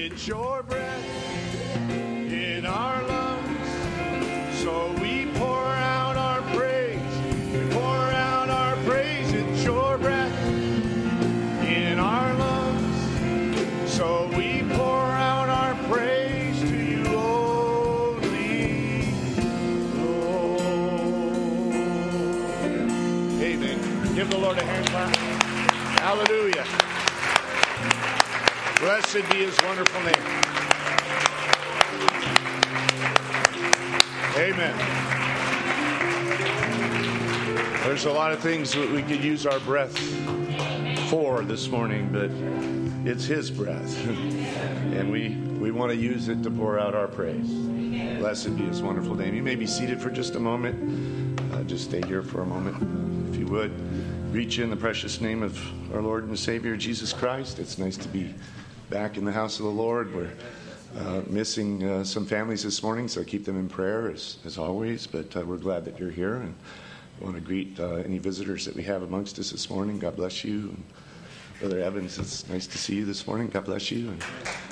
It's your breath in our lungs, so we pour out our praise. We pour out our praise. It's your breath in our lungs, so we pour out our praise to you only, Lord. Amen. Give the Lord a hand clap. Hallelujah. Blessed be his wonderful name. Amen. There's a lot of things that we could use our breath for this morning, but it's his breath. And we want to use it to pour out our praise. Blessed be his wonderful name. You may be seated for just a moment. Just stay here for a moment, if you would. Reach in the precious name of our Lord and Savior, Jesus Christ. It's nice to be back in the house of the Lord. We're missing some families this morning, so keep them in prayer as always. But we're glad that you're here, and I want to greet any visitors that we have amongst us this morning. God bless you. And Brother Evans, it's nice to see you this morning. God bless you. And,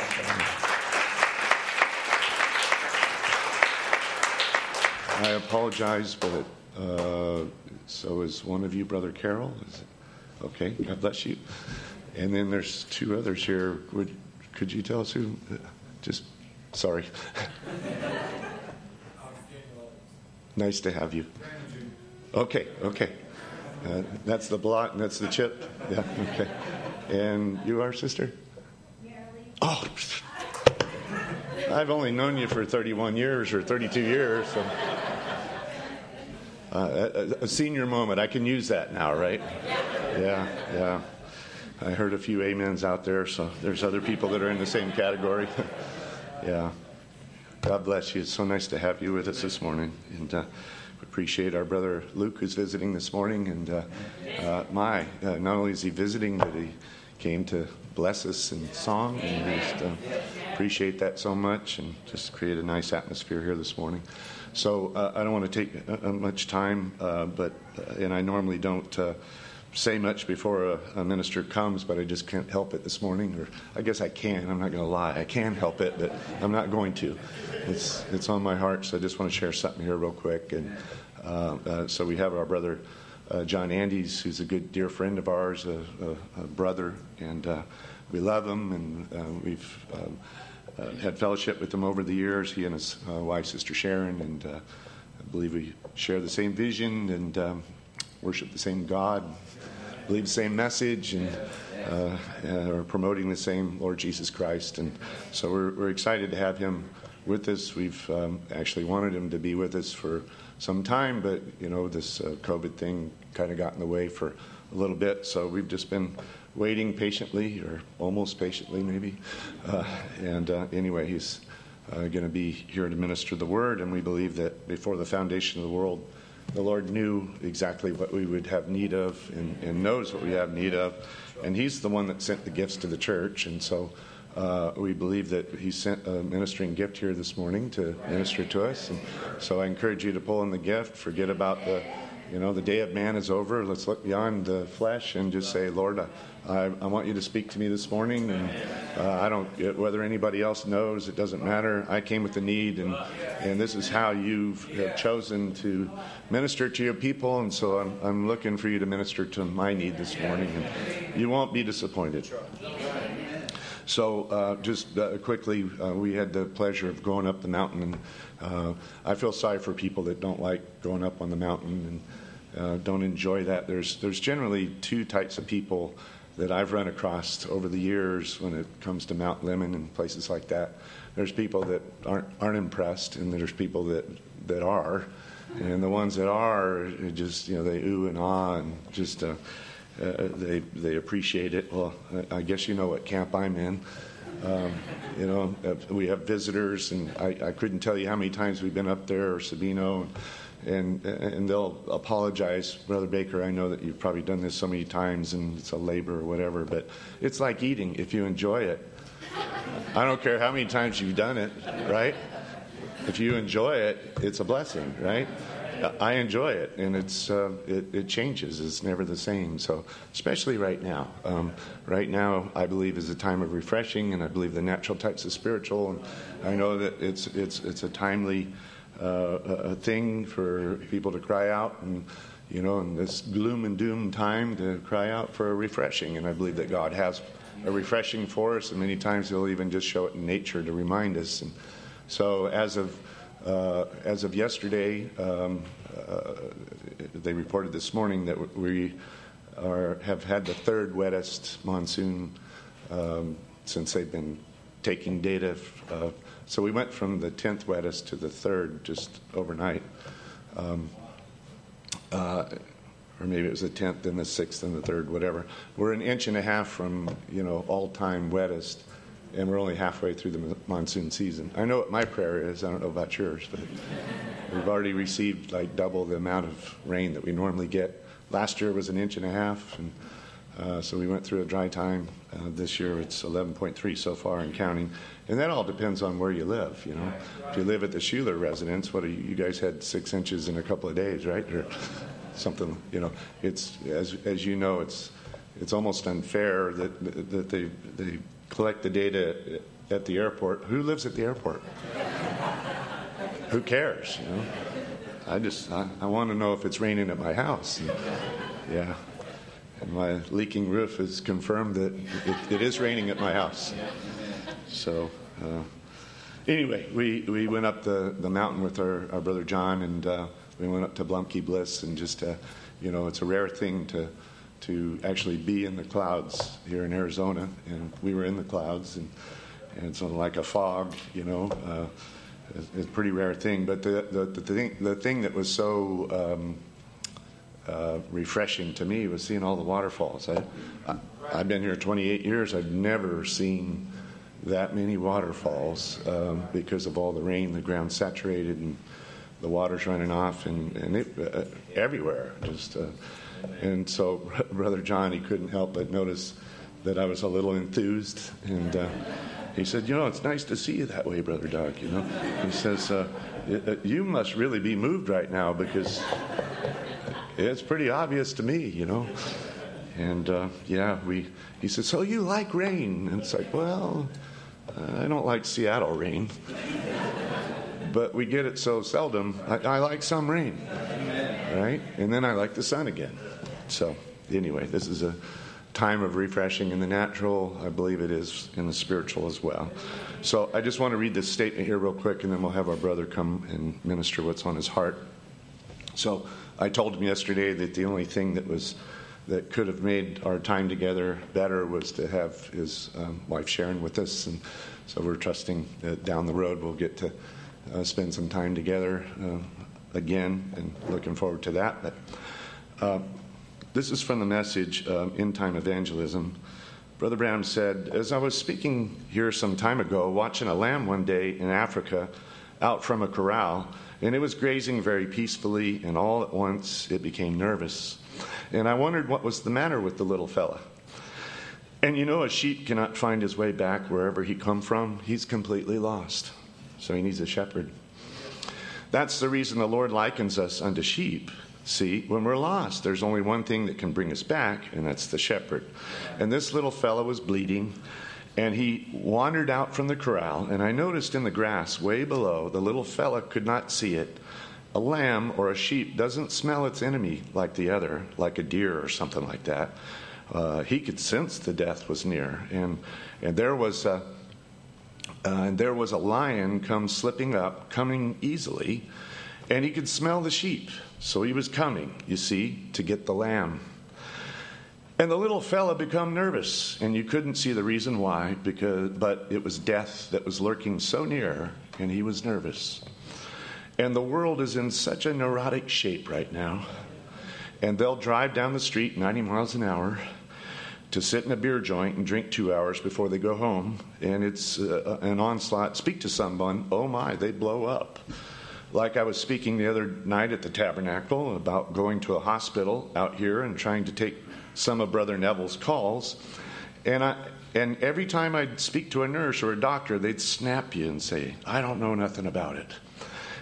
I apologize, but so is one of you, Brother Carol. Is it? Okay, God bless you. And then there's two others here. Could you tell us who? Just, sorry. Nice to have you. Okay. That's the blot and that's the chip. Yeah, okay. And you are, sister? Oh, I've only known you for 31 years or 32 years. So. A senior moment. I can use that now, right? Yeah. I heard a few amens out there, so there's other people that are in the same category. Yeah. God bless you. It's so nice to have you with us this morning. And we appreciate our brother Luke who's visiting this morning. And not only is he visiting, but he came to bless us in song. And just appreciate that so much and just create a nice atmosphere here this morning. So I don't want to take much time, and I normally don't say much before a minister comes, but I just can't help it this morning. Or I guess I can. I'm not going to lie. I can help it, but I'm not going to. It's on my heart, so I just want to share something here real quick. And so we have our brother John Andes, who's a good dear friend of ours, a brother, and we love him, and we've had fellowship with him over the years, he and his wife, Sister Sharon, and I believe we share the same vision and worship the same God, believe the same message, and are promoting the same Lord Jesus Christ. And so we're excited to have him with us. We've actually wanted him to be with us for some time, but this COVID thing kind of got in the way for a little bit, so we've just been waiting patiently, or almost patiently maybe. Anyway, he's going to be here to minister the word, and we believe that before the foundation of the world, the Lord knew exactly what we would have need of and knows what we have need of. And he's the one that sent the gifts to the church. And so we believe that he sent a ministering gift here this morning to minister to us. And so I encourage you to pull in the gift, forget about the day of man is over. Let's look beyond the flesh and just say, Lord, I want you to speak to me this morning. And I don't, whether anybody else knows, it doesn't matter. I came with the need, and this is how you have chosen to minister to your people. And so I'm looking for you to minister to my need this morning, and you won't be disappointed. So just quickly, we had the pleasure of going up the mountain, and I feel sorry for people that don't like going up on the mountain and don't enjoy that. There's generally two types of people that I've run across over the years when it comes to Mount Lemmon and places like that. There's people that aren't impressed, and there's people that are, and the ones that are just they ooh and ah and just they appreciate it. Well, I guess you know what camp I'm in. We have visitors, and I couldn't tell you how many times we've been up there, or Sabino, and they'll apologize. Brother Baker, I know that you've probably done this so many times, and it's a labor or whatever, but it's like eating. If you enjoy it, I don't care how many times you've done it, right? If you enjoy it, it's a blessing, right? I enjoy it, and it changes. It's never the same. So, especially right now. Right now, I believe is a time of refreshing, and I believe the natural types of spiritual. And I know that it's a timely a thing for people to cry out, and in this gloom and doom time, to cry out for a refreshing. And I believe that God has a refreshing for us, and many times He'll even just show it in nature to remind us. And so, as of yesterday, they reported this morning that we have had the third wettest monsoon since they've been taking data. So we went from the 10th wettest to the third just overnight. Or maybe it was the 10th, then the 6th, and the 3rd, whatever. We're an inch and a half from, all-time wettest, and we're only halfway through the monsoon season. I know what my prayer is. I don't know about yours, but we've already received like double the amount of rain that we normally get. Last year was an inch and a half, and so we went through a dry time. This year it's 11.3 so far and counting. And that all depends on where you live, If you live at the Schuler residence, you guys had 6 inches in a couple of days, right? Or something, It's as you know, it's almost unfair that they collect the data at the airport. Who lives at the airport? Who cares? I want to know if it's raining at my house. And my leaking roof has confirmed that it is raining at my house. So anyway, we went up the mountain with our brother John, and we went up to Blumkey Bliss, and just it's a rare thing to actually be in the clouds here in Arizona, and we were in the clouds, and it's like a fog, it's a pretty rare thing. But the thing that was so refreshing to me was seeing all the waterfalls. I've been here 28 years. I've never seen that many waterfalls because of all the rain. The ground's saturated and the water's running off, and it everywhere. And so Brother John, he couldn't help but notice that I was a little enthused, and he said, it's nice to see you that way, Brother Doug. He says, you must really be moved right now, because it's pretty obvious to me, And he said, so you like rain? And it's like, well, I don't like Seattle rain, but we get it so seldom. I like some rain, right? And then I like the sun again. So anyway, this is a time of refreshing in the natural. I believe it is in the spiritual as well. So I just want to read this statement here real quick, and then we'll have our brother come and minister what's on his heart. So I told him yesterday that the only thing that could have made our time together better was to have his wife Sharon with us, and so we're trusting that down the road we'll get to spend some time together again, and looking forward to that. But this is from the message, End Time Evangelism. Brother Brown said, as I was speaking here some time ago, watching a lamb one day in Africa out from a corral, and it was grazing very peacefully, and all at once it became nervous. And I wondered what was the matter with the little fella. And a sheep cannot find his way back wherever he come from. He's completely lost. So he needs a shepherd. That's the reason the Lord likens us unto sheep. See, when we're lost, there's only one thing that can bring us back, and that's the shepherd. And this little fella was bleeding, and he wandered out from the corral, and I noticed in the grass way below, the little fella could not see it. A lamb or a sheep doesn't smell its enemy like the other, like a deer or something like that. He could sense the death was near, and there was a lion come slipping up, coming easily, and he could smell the sheep. So he was coming, you see, to get the lamb. And the little fella become nervous, and you couldn't see the reason why, but it was death that was lurking so near, and he was nervous. And the world is in such a neurotic shape right now. And they'll drive down the street 90 miles an hour to sit in a beer joint and drink 2 hours before they go home. And it's an onslaught. Speak to someone, oh my, they blow up. Like I was speaking the other night at the Tabernacle about going to a hospital out here and trying to take some of Brother Neville's calls. And every time I'd speak to a nurse or a doctor, they'd snap you and say, I don't know nothing about it.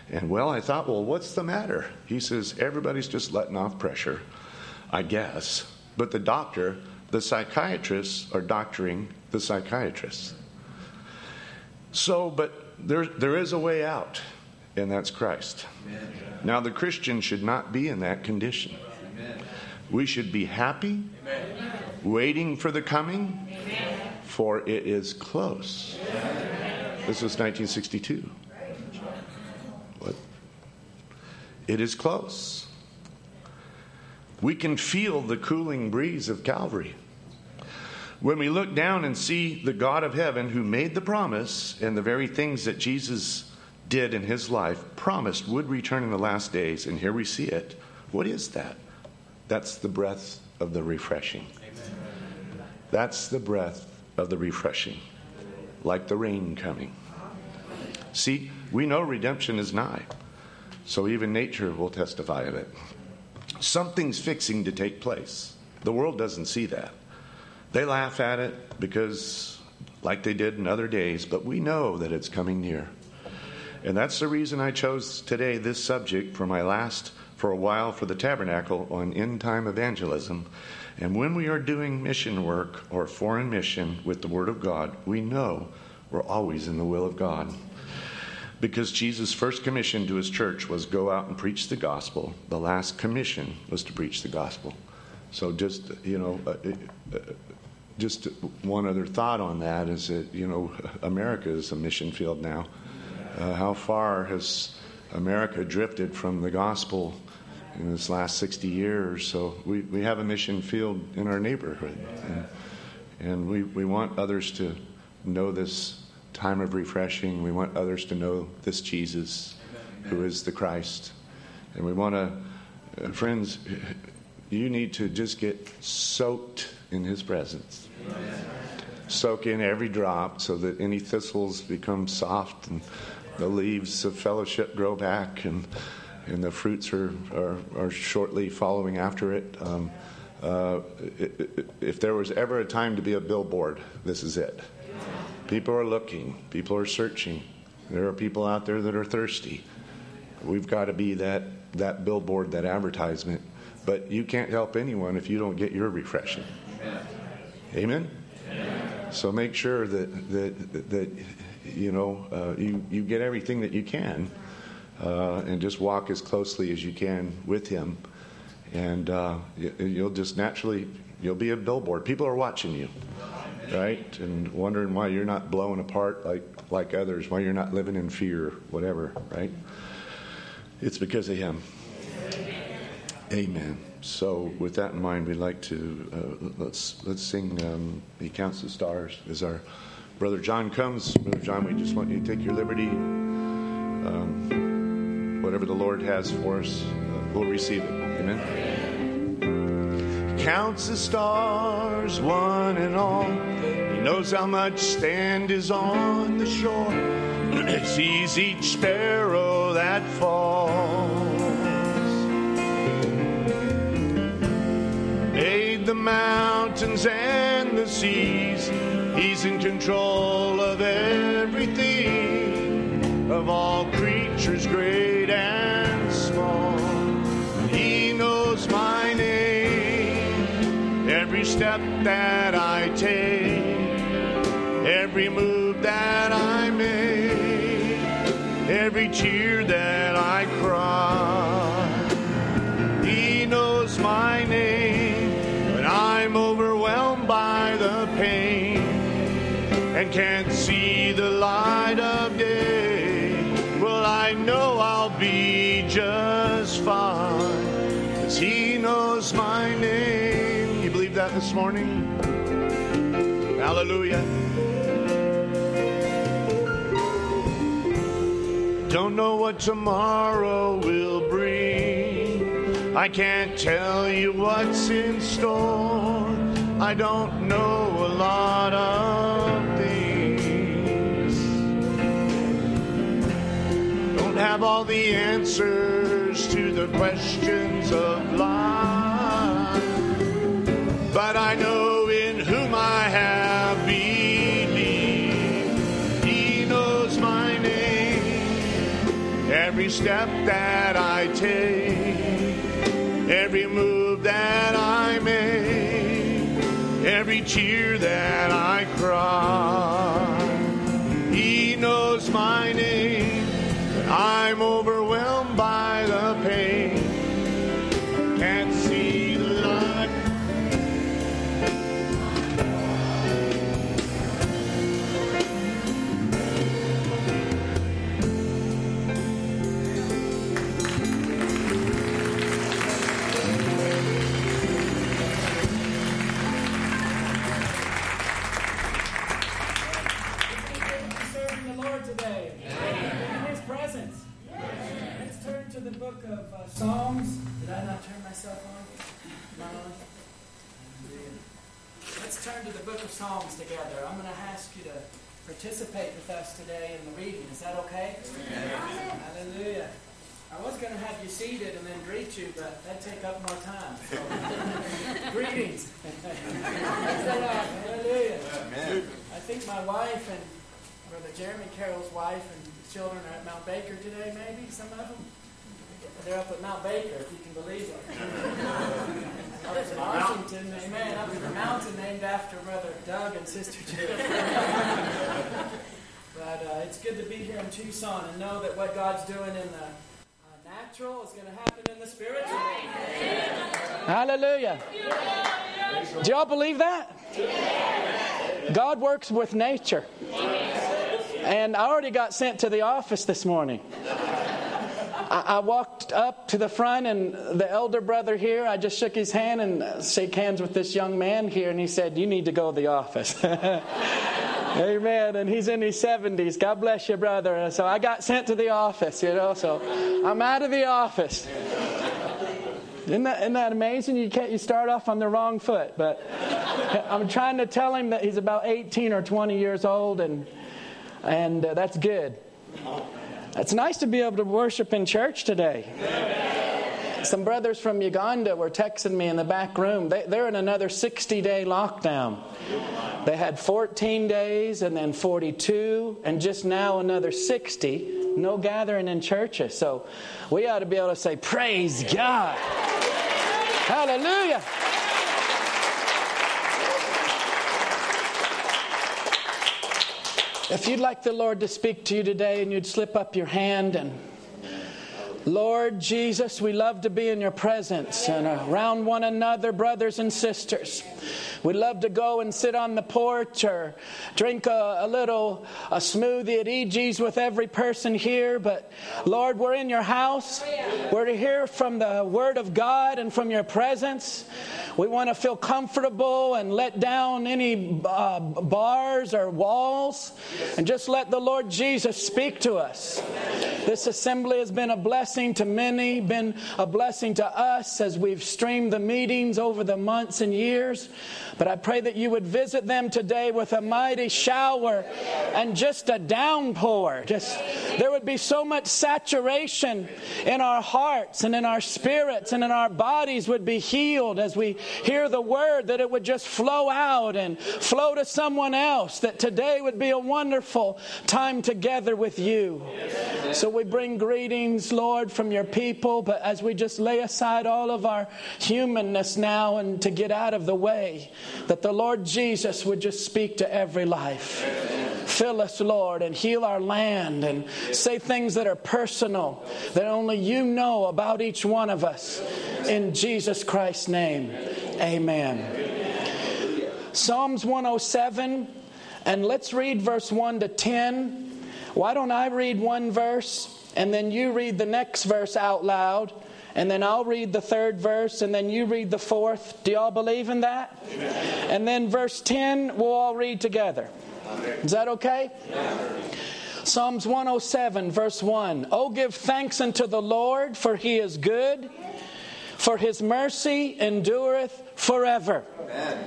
And well, I thought, well, what's the matter? He says, everybody's just letting off pressure, I guess. But the psychiatrists are doctoring the psychiatrists. So, but there is a way out, and that's Christ. Amen. Now, the Christian should not be in that condition. Amen. We should be happy, Amen. Waiting for the coming, Amen. For it is close. Amen. This was 1962. What? It is close. We can feel the cooling breeze of Calvary. When we look down and see the God of heaven who made the promise and the very things that Jesus did in his life, promised would return in the last days, and here we see it. What is that? That's the breath of the refreshing. Amen. That's the breath of the refreshing, like the rain coming. See, we know redemption is nigh, so even nature will testify of it. Something's fixing to take place. The world doesn't see that. They laugh at it because, like they did in other days, but we know that it's coming near. And that's the reason I chose today this subject for a while for the Tabernacle on end-time evangelism. And when we are doing mission work or foreign mission with the Word of God, we know we're always in the will of God. Because Jesus' first commission to his church was go out and preach the gospel. The last commission was to preach the gospel. So just one other thought on that is that, America is a mission field now. How far has America drifted from the gospel in this last 60 years? So we have a mission field in our neighborhood. And we want others to know this time of refreshing. We want others to know this Jesus who is the Christ. And we want to, friends, you need to just get soaked in his presence. Soak in every drop so that any thistles become soft and the leaves of fellowship grow back and the fruits are shortly following after it. If there was ever a time to be a billboard, this is it. People are looking. People are searching. There are people out there that are thirsty. We've got to be that billboard, that advertisement. But you can't help anyone if you don't get your refreshing. Amen? Amen? So make sure that you get everything that you can and just walk as closely as you can with him. And you'll be a billboard. People are watching you. Right? And wondering why you're not blowing apart like others, why you're not living in fear, whatever, right? It's because of him. Amen. So with that in mind, we'd like to, let's sing He Counts the Stars. As our Brother John comes, Brother John, we just want you to take your liberty. Whatever the Lord has for us, we'll receive it. Amen. Counts the stars, one and all. He knows how much sand is on the shore. He sees each sparrow that falls. Made the mountains and the seas. He's in control of everything, of all creatures great and small. He knows my name. Every step that I take, every move that I make, every tear that I cry. He knows my name when I'm overwhelmed by the pain and can't see the light of day. Well, I know I'll be just fine, 'cause he knows my name. That this morning. Hallelujah. Don't know what tomorrow will bring. I can't tell you what's in store. I don't know a lot of things. Don't have all the answers to the questions of life. But I know in whom I have believed. He knows my name. Every step that I take, every move that I make, every tear that I cry. He knows my name, but I'm overwhelmed by the pain. Can't see the light. The book of Psalms. Did I not turn myself on? Not on? Let's turn to the book of Psalms together. I'm going to ask you to participate with us today in the reading. Is that okay? Amen. Hallelujah. I was going to have you seated and then greet you, but that'd take up more time. So. Greetings. Hallelujah. Amen. I think my wife and Brother Jeremy Carroll's wife and children are at Mount Baker today, maybe, some of them. They're up at Mount Baker, if you can believe it. Up in Washington, amen. Up in the mountain named after Brother Doug and Sister Jill. But it's good to be here in Tucson and know that what God's doing in the natural is going to happen in the spiritual. Hallelujah. Do y'all believe that? God works with nature. And I already got sent to the office this morning. I walked up to the front, and the elder brother here, I just shook his hand and shook hands with this young man here, and he said, "You need to go to the office." Amen. And he's in his 70s. God bless you, brother. And so I got sent to the office, so I'm out of the office. Isn't that amazing? You start off on the wrong foot. But I'm trying to tell him that he's about 18 or 20 years old, and that's good. It's nice to be able to worship in church today. Some brothers from Uganda were texting me in the back room. They're in another 60-day lockdown. They had 14 days and then 42 and just now another 60. No gathering in churches. So we ought to be able to say, praise God. Hallelujah. If you'd like the Lord to speak to you today and you'd slip up your hand and Lord Jesus, we love to be in your presence and around one another, brothers and sisters. We love to go and sit on the porch or drink a smoothie at EG's with every person here. But Lord, we're in your house. We're to hear from the Word of God and from your presence. We want to feel comfortable and let down any bars or walls and just let the Lord Jesus speak to us. This assembly has been a blessing to many, been a blessing to us as we've streamed the meetings over the months and years. But I pray that you would visit them today with a mighty shower and just a downpour. There would be so much saturation in our hearts and in our spirits and in our bodies would be healed as we hear the word, that it would just flow out and flow to someone else, that today would be a wonderful time together with you. So we bring greetings, Lord, from your people, but as we just lay aside all of our humanness now and to get out of the way, that the Lord Jesus would just speak to every life. Fill us, Lord, and heal our land and say things that are personal, that only you know about each one of us. In Jesus Christ's name, amen. Psalms 107, and let's read verse 1 to 10. Why don't I read one verse, and then you read the next verse out loud, and then I'll read the third verse, and then you read the fourth. Do y'all believe in that? Amen. And then verse 10, we'll all read together. Amen. Is that okay? Amen. Psalms 107, verse 1. Oh, give thanks unto the Lord, for he is good, for his mercy endureth forever. Amen.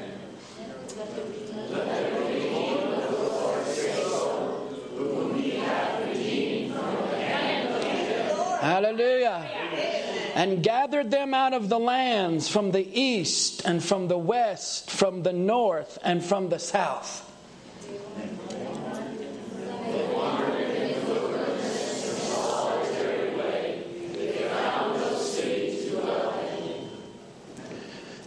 Hallelujah. And gathered them out of the lands from the east and from the west, from the north and from the south.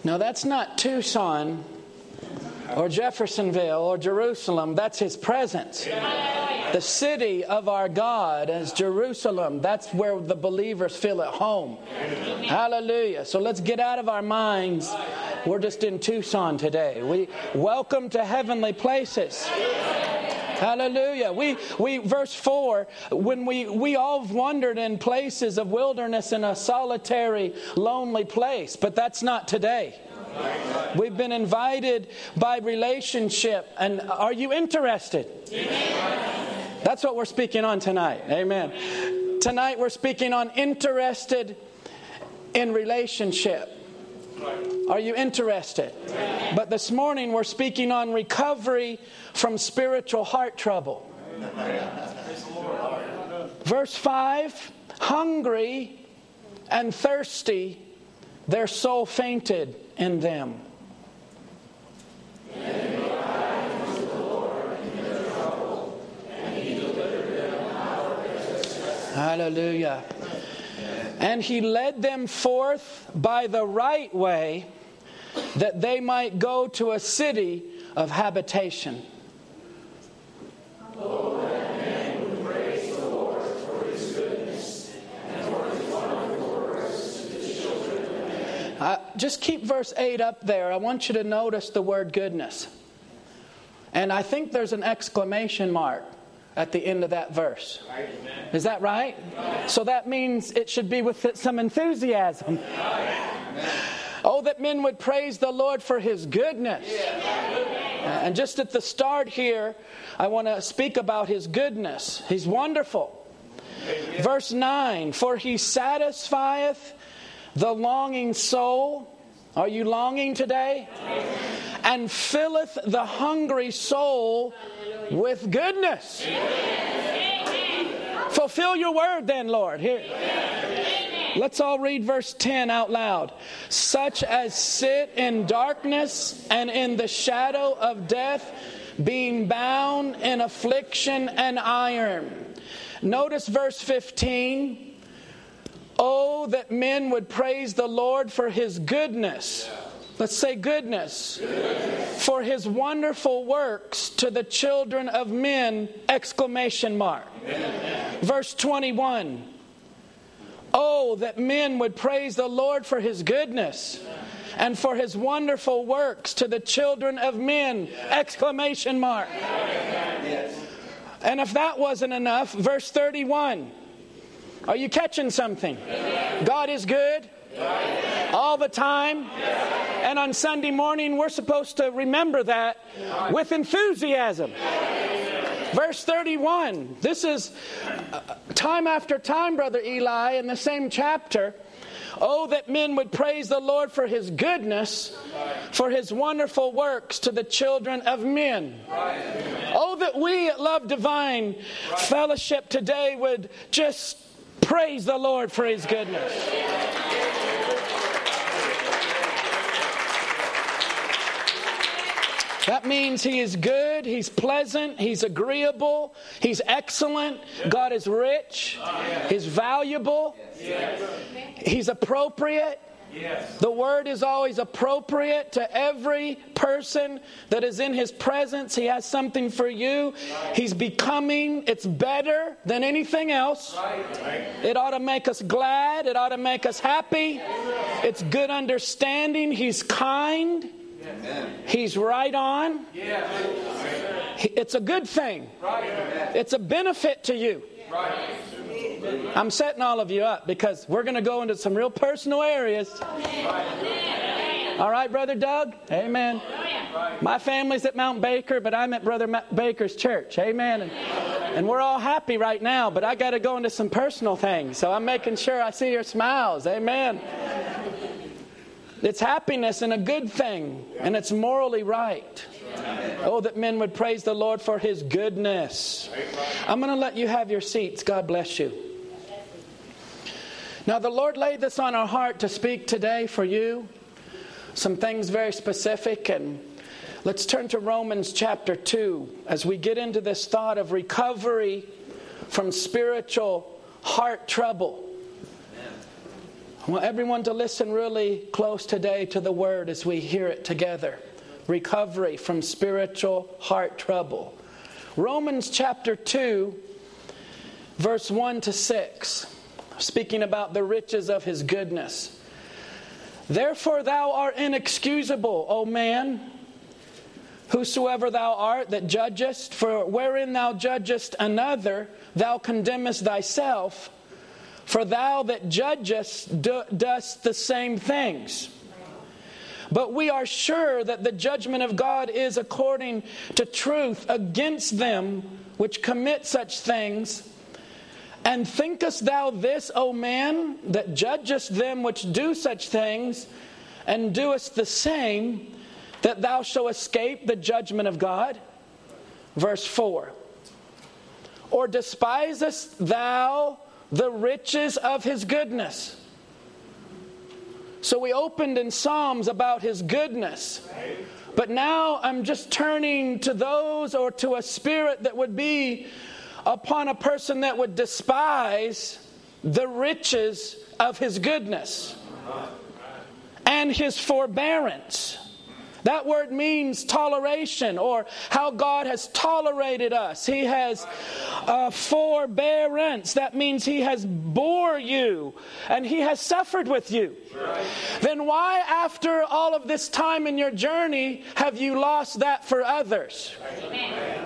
Now that's not Tucson or Jeffersonville or Jerusalem. That's His presence. The city of our God is Jerusalem. That's where the believers feel at home. Hallelujah. So let's get out of our minds. We're just in Tucson today. We welcome to heavenly places. Hallelujah. We verse 4, when we all have wandered in places of wilderness in a solitary, lonely place, but that's not today. We've been invited by relationship. And are you interested? That's what we're speaking on tonight. Amen. Tonight we're speaking on interested in relationship. Are you interested? But this morning we're speaking on recovery from spiritual heart trouble. Verse 5, hungry and thirsty, their soul fainted in them. Hallelujah. And He led them forth by the right way, that they might go to a city of habitation. Just keep verse 8 up there. I want you to notice the word goodness. And I think there's an exclamation mark at the end of that verse. Is that right? So that means it should be with some enthusiasm. Oh, that men would praise the Lord for His goodness. And just at the start here, I want to speak about His goodness. He's wonderful. Verse 9, for He satisfieth the longing soul. Are you longing today? And filleth the hungry soul with goodness. Fulfill your word then, Lord. Here. Let's all read verse 10 out loud. Such as sit in darkness and in the shadow of death, being bound in affliction and iron. Notice verse 15. Oh, that men would praise the Lord for His goodness. Let's say goodness. For His wonderful works to the children of men! Exclamation mark. Verse 21. Oh, that men would praise the Lord for His goodness and for His wonderful works to the children of men! Exclamation mark. And if that wasn't enough, verse 31. Are you catching something? God is good all the time. And on Sunday morning, we're supposed to remember that with enthusiasm. Verse 31. This is time after time, Brother Eli, in the same chapter. Oh, that men would praise the Lord for His goodness, for His wonderful works to the children of men. Oh, that we at Love Divine Fellowship today would just praise the Lord for His goodness. That means He is good, He's pleasant, He's agreeable, He's excellent, God is rich, He's valuable, He's appropriate. The Word is always appropriate to every person that is in His presence. He has something for you. He's becoming. It's better than anything else. It ought to make us glad. It ought to make us happy. It's good understanding. He's kind. He's right on. It's a good thing. It's a benefit to you. I'm setting all of you up because we're going to go into some real personal areas. All right, Brother Doug? Amen. My family's at Mount Baker, but I'm at Brother Baker's church. Amen. And we're all happy right now, but I got to go into some personal things. So I'm making sure I see your smiles. Amen. It's happiness and a good thing, and it's morally right. Oh, that men would praise the Lord for His goodness. I'm going to let you have your seats. God bless you. Now, the Lord laid this on our heart to speak today for you. Some things very specific. And let's turn to Romans chapter 2 as we get into this thought of recovery from spiritual heart trouble. I want everyone to listen really close today to the word as we hear it together. Recovery from spiritual heart trouble. Romans chapter 2, verse 1 to 6, speaking about the riches of his goodness. Therefore thou art inexcusable, O man, whosoever thou art that judgest, for wherein thou judgest another, thou condemnest thyself. For thou that judgest dost the same things. But we are sure that the judgment of God is according to truth against them which commit such things. And thinkest thou this, O man, that judgest them which do such things, and doest the same, that thou shalt escape the judgment of God? Verse 4. Or despisest thou the riches of his goodness? So we opened in Psalms about his goodness. But now I'm just turning to those, or to a spirit that would be upon a person that would despise the riches of his goodness and his forbearance. That word means toleration, or how God has tolerated us. He has forbearance. That means he has bore you and he has suffered with you. Right. Then why, after all of this time in your journey, have you lost that for others? Amen.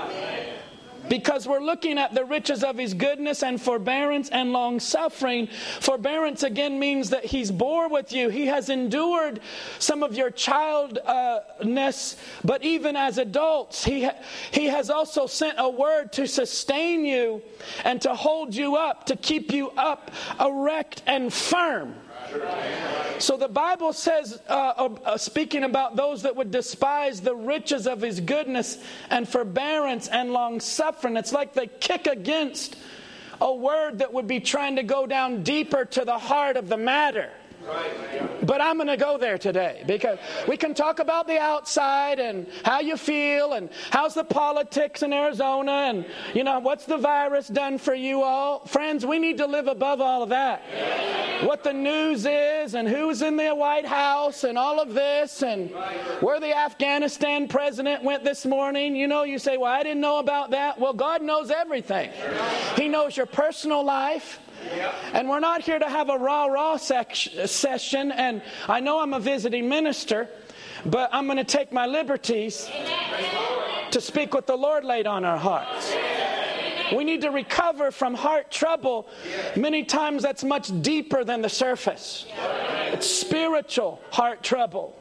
Because we're looking at the riches of his goodness and forbearance and long-suffering. Forbearance again means that he's bore with you. He has endured some of your childness, but even as adults, he has also sent a word to sustain you and to hold you up, to keep you up, erect and firm. So the Bible says, speaking about those that would despise the riches of his goodness and forbearance and long-suffering, it's like they kick against a word that would be trying to go down deeper to the heart of the matter. But I'm going to go there today, because we can talk about the outside and how you feel and how's the politics in Arizona and, what's the virus done for you all. Friends, we need to live above all of that. What the news is and who's in the White House and all of this and where the Afghanistan president went this morning. You say, well, I didn't know about that. Well, God knows everything. He knows your personal life. And we're not here to have a rah-rah session. And I know I'm a visiting minister, but I'm going to take my liberties to speak what the Lord laid on our hearts. We need to recover from heart trouble. Many times that's much deeper than the surface. It's spiritual heart trouble.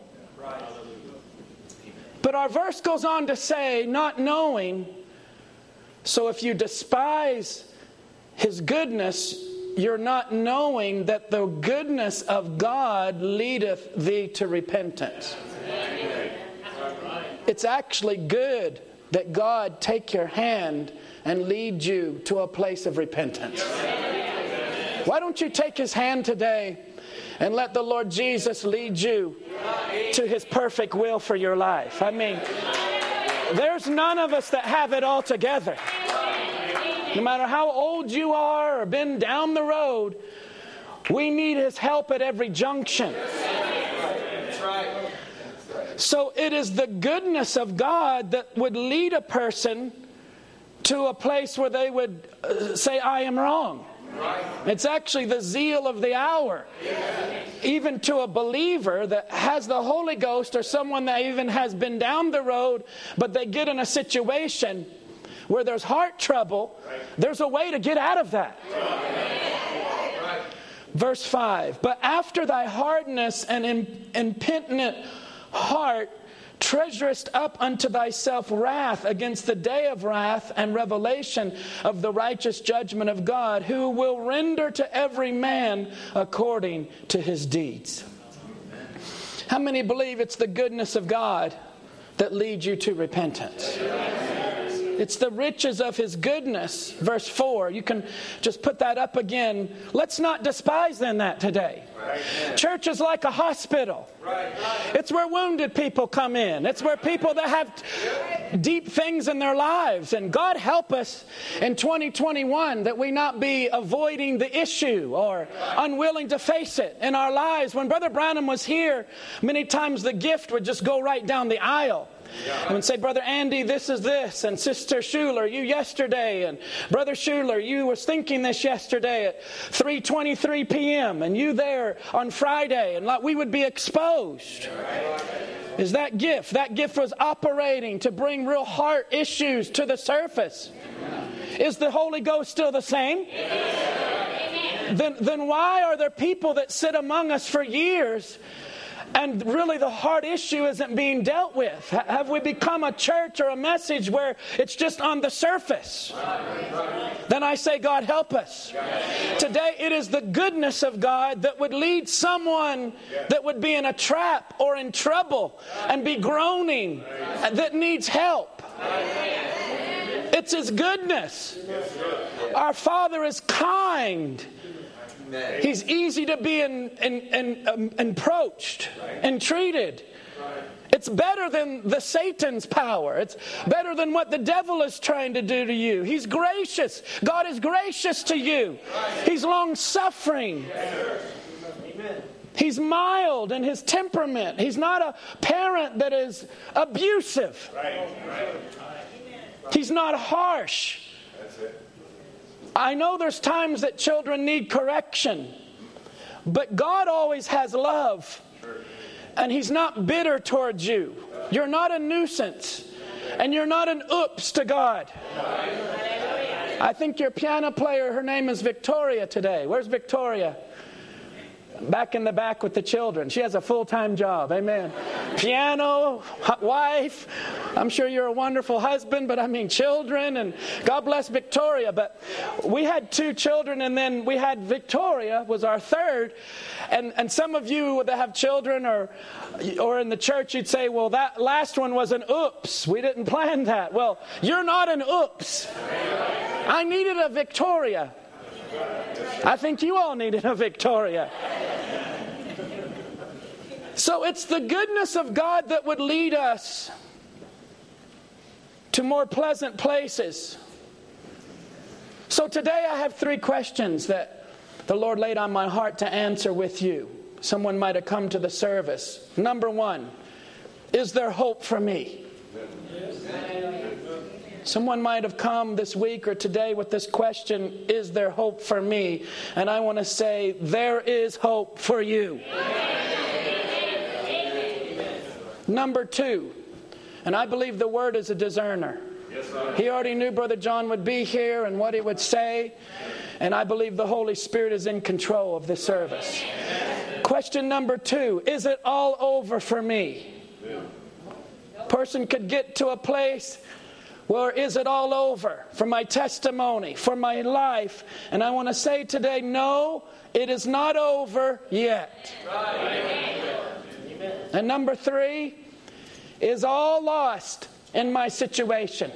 But our verse goes on to say, not knowing, so if you despise his goodness, you're not knowing that the goodness of God leadeth thee to repentance. It's actually good that God take your hand and lead you to a place of repentance. Why don't you take his hand today and let the Lord Jesus lead you to his perfect will for your life? I mean, there's none of us that have it all together. No matter how old you are or been down the road, we need his help at every junction. So it is the goodness of God that would lead a person to a place where they would say, I am wrong. It's actually the zeal of the hour. Even to a believer that has the Holy Ghost, or someone that even has been down the road, but they get in a situation where there's heart trouble, there's a way to get out of that. Verse 5, but after thy hardness and impenitent heart treasurest up unto thyself wrath against the day of wrath and revelation of the righteous judgment of God, who will render to every man according to his deeds. How many believe it's the goodness of God that leads you to repentance? It's the riches of his goodness. Verse 4. You can just put that up again. Let's not despise then that today. Right. Church is like a hospital. Right. It's where wounded people come in. It's where people that have deep things in their lives. And God help us in 2021 that we not be avoiding the issue or unwilling to face it in our lives. When Brother Branham was here, many times the gift would just go right down the aisle. And would say, Brother Andy, this is this, and Sister Schuler, you yesterday, and Brother Schuler, you was thinking this yesterday at 3:23 p.m., and you there on Friday, and like we would be exposed. Is that gift? That gift was operating to bring real heart issues to the surface. Is the Holy Ghost still the same? Then why are there people that sit among us for years and really the heart issue isn't being dealt with? Have we become a church or a message where it's just on the surface? Then I say, God help us. Today it is the goodness of God that would lead someone that would be in a trap or in trouble and be groaning that needs help. It's His goodness. Our Father is kind. He's easy to be approached and treated. It's better than the Satan's power. It's better than what the devil is trying to do to you. He's gracious. God is gracious to you. He's long-suffering. He's mild in His temperament. He's not a parent that is abusive. He's not harsh. I know there's times that children need correction, but God always has love, and He's not bitter towards you. You're not a nuisance, and you're not an oops to God. I think your piano player, her name is Victoria today. Where's Victoria? Back in the back with the children. She has a full-time job. Amen. Piano, wife. I'm sure you're a wonderful husband, but I mean children. And God bless Victoria. But we had 2 children, and then we had Victoria was our third. And some of you that have children or in the church, you'd say, well, that last one was an oops. We didn't plan that. Well, you're not an oops. I needed a Victoria. I think you all needed a Victoria. So it's the goodness of God that would lead us to more pleasant places. So today I have 3 questions that the Lord laid on my heart to answer with you. Someone might have come to the service. Number 1, is there hope for me? Someone might have come this week or today with this question, is there hope for me? And I want to say, there is hope for you. Number 2, and I believe the Word is a discerner. He already knew Brother John would be here and what he would say, and I believe the Holy Spirit is in control of this service. Question number 2, is it all over for me? Person could get to a place where is it all over for my testimony, for my life? And I want to say today, no, it is not over yet. And number 3, is all lost in my situation?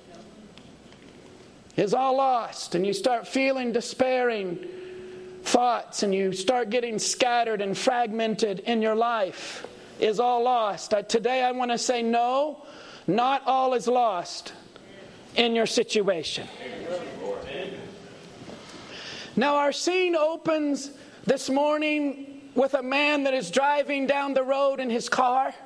Is all lost, and you start feeling despairing thoughts, and you start getting scattered and fragmented in your life. Is all lost? Today I want to say no, not all is lost in your situation. Now our scene opens this morning with a man that is driving down the road in his car.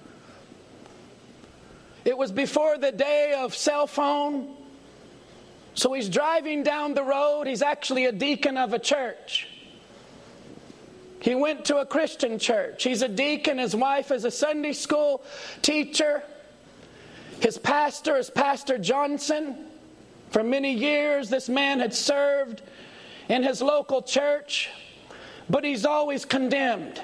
It was before the day of cell phone. So he's driving down the road. He's actually a deacon of a church. He went to a Christian church. He's a deacon. His wife is a Sunday school teacher. His pastor is Pastor Johnson. For many years, this man had served in his local church, but he's always condemned.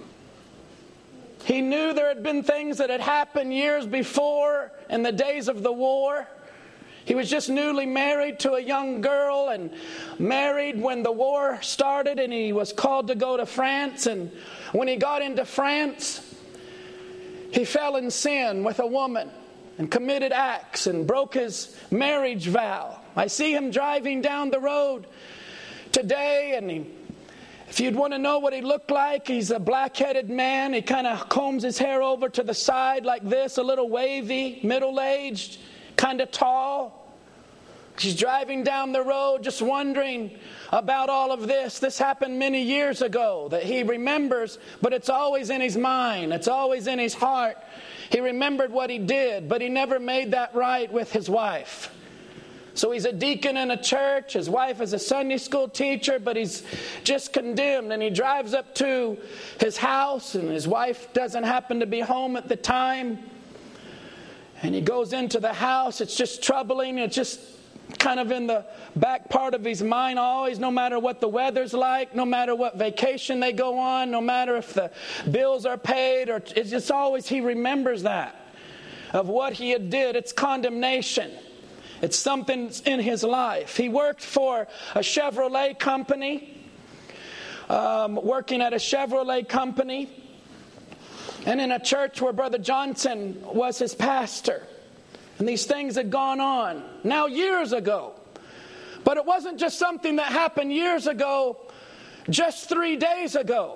He knew there had been things that had happened years before in the days of the war. He was just newly married to a young girl and married when the war started, and he was called to go to France. And when he got into France, he fell in sin with a woman and committed acts and broke his marriage vow. I see him driving down the road today, If you'd want to know what he looked like, he's a black-headed man. He kind of combs his hair over to the side like this, a little wavy, middle-aged, kind of tall. He's driving down the road just wondering about all of this. This happened many years ago that he remembers, but it's always in his mind. It's always in his heart. He remembered what he did, but he never made that right with his wife. So he's a deacon in a church. His wife is a Sunday school teacher, but he's just condemned. And he drives up to his house, and his wife doesn't happen to be home at the time. And he goes into the house. It's just troubling. It's just kind of in the back part of his mind always, no matter what the weather's like, no matter what vacation they go on, no matter if the bills are paid, or it's just always he remembers that of what he had did. It's condemnation. It's something in his life. He worked for a Chevrolet company, working at a Chevrolet company, and in a church where Brother Johnson was his pastor. And these things had gone on now years ago. But it wasn't just something that happened years ago, just 3 days ago.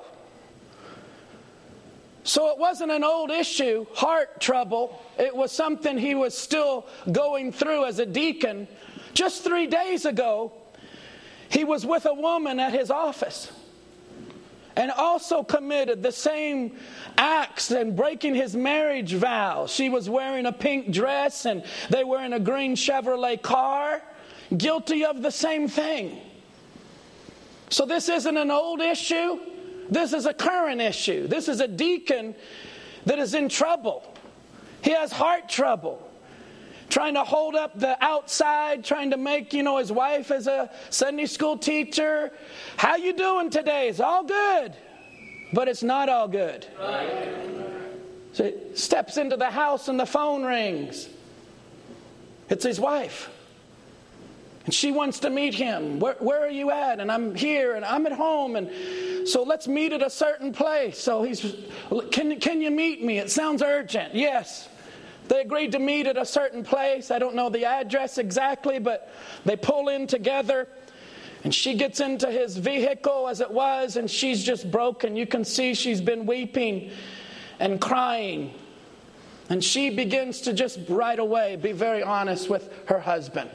So it wasn't an old issue, heart trouble. It was something he was still going through as a deacon. Just 3 days ago, he was with a woman at his office and also committed the same acts and breaking his marriage vows. She was wearing a pink dress and they were in a green Chevrolet car, guilty of the same thing. So this isn't an old issue. This is a current issue. This is a deacon that is in trouble. He has heart trouble. Trying to hold up the outside, trying to make, his wife is a Sunday school teacher. How you doing today? It's all good. But it's not all good. So he steps into the house and the phone rings. It's his wife. And she wants to meet him. Where are you at? And I'm here and I'm at home. And so let's meet at a certain place. So can you meet me? It sounds urgent. Yes. They agreed to meet at a certain place. I don't know the address exactly, but they pull in together. And she gets into his vehicle as it was, and she's just broken. You can see she's been weeping and crying. And she begins to just right away be very honest with her husband.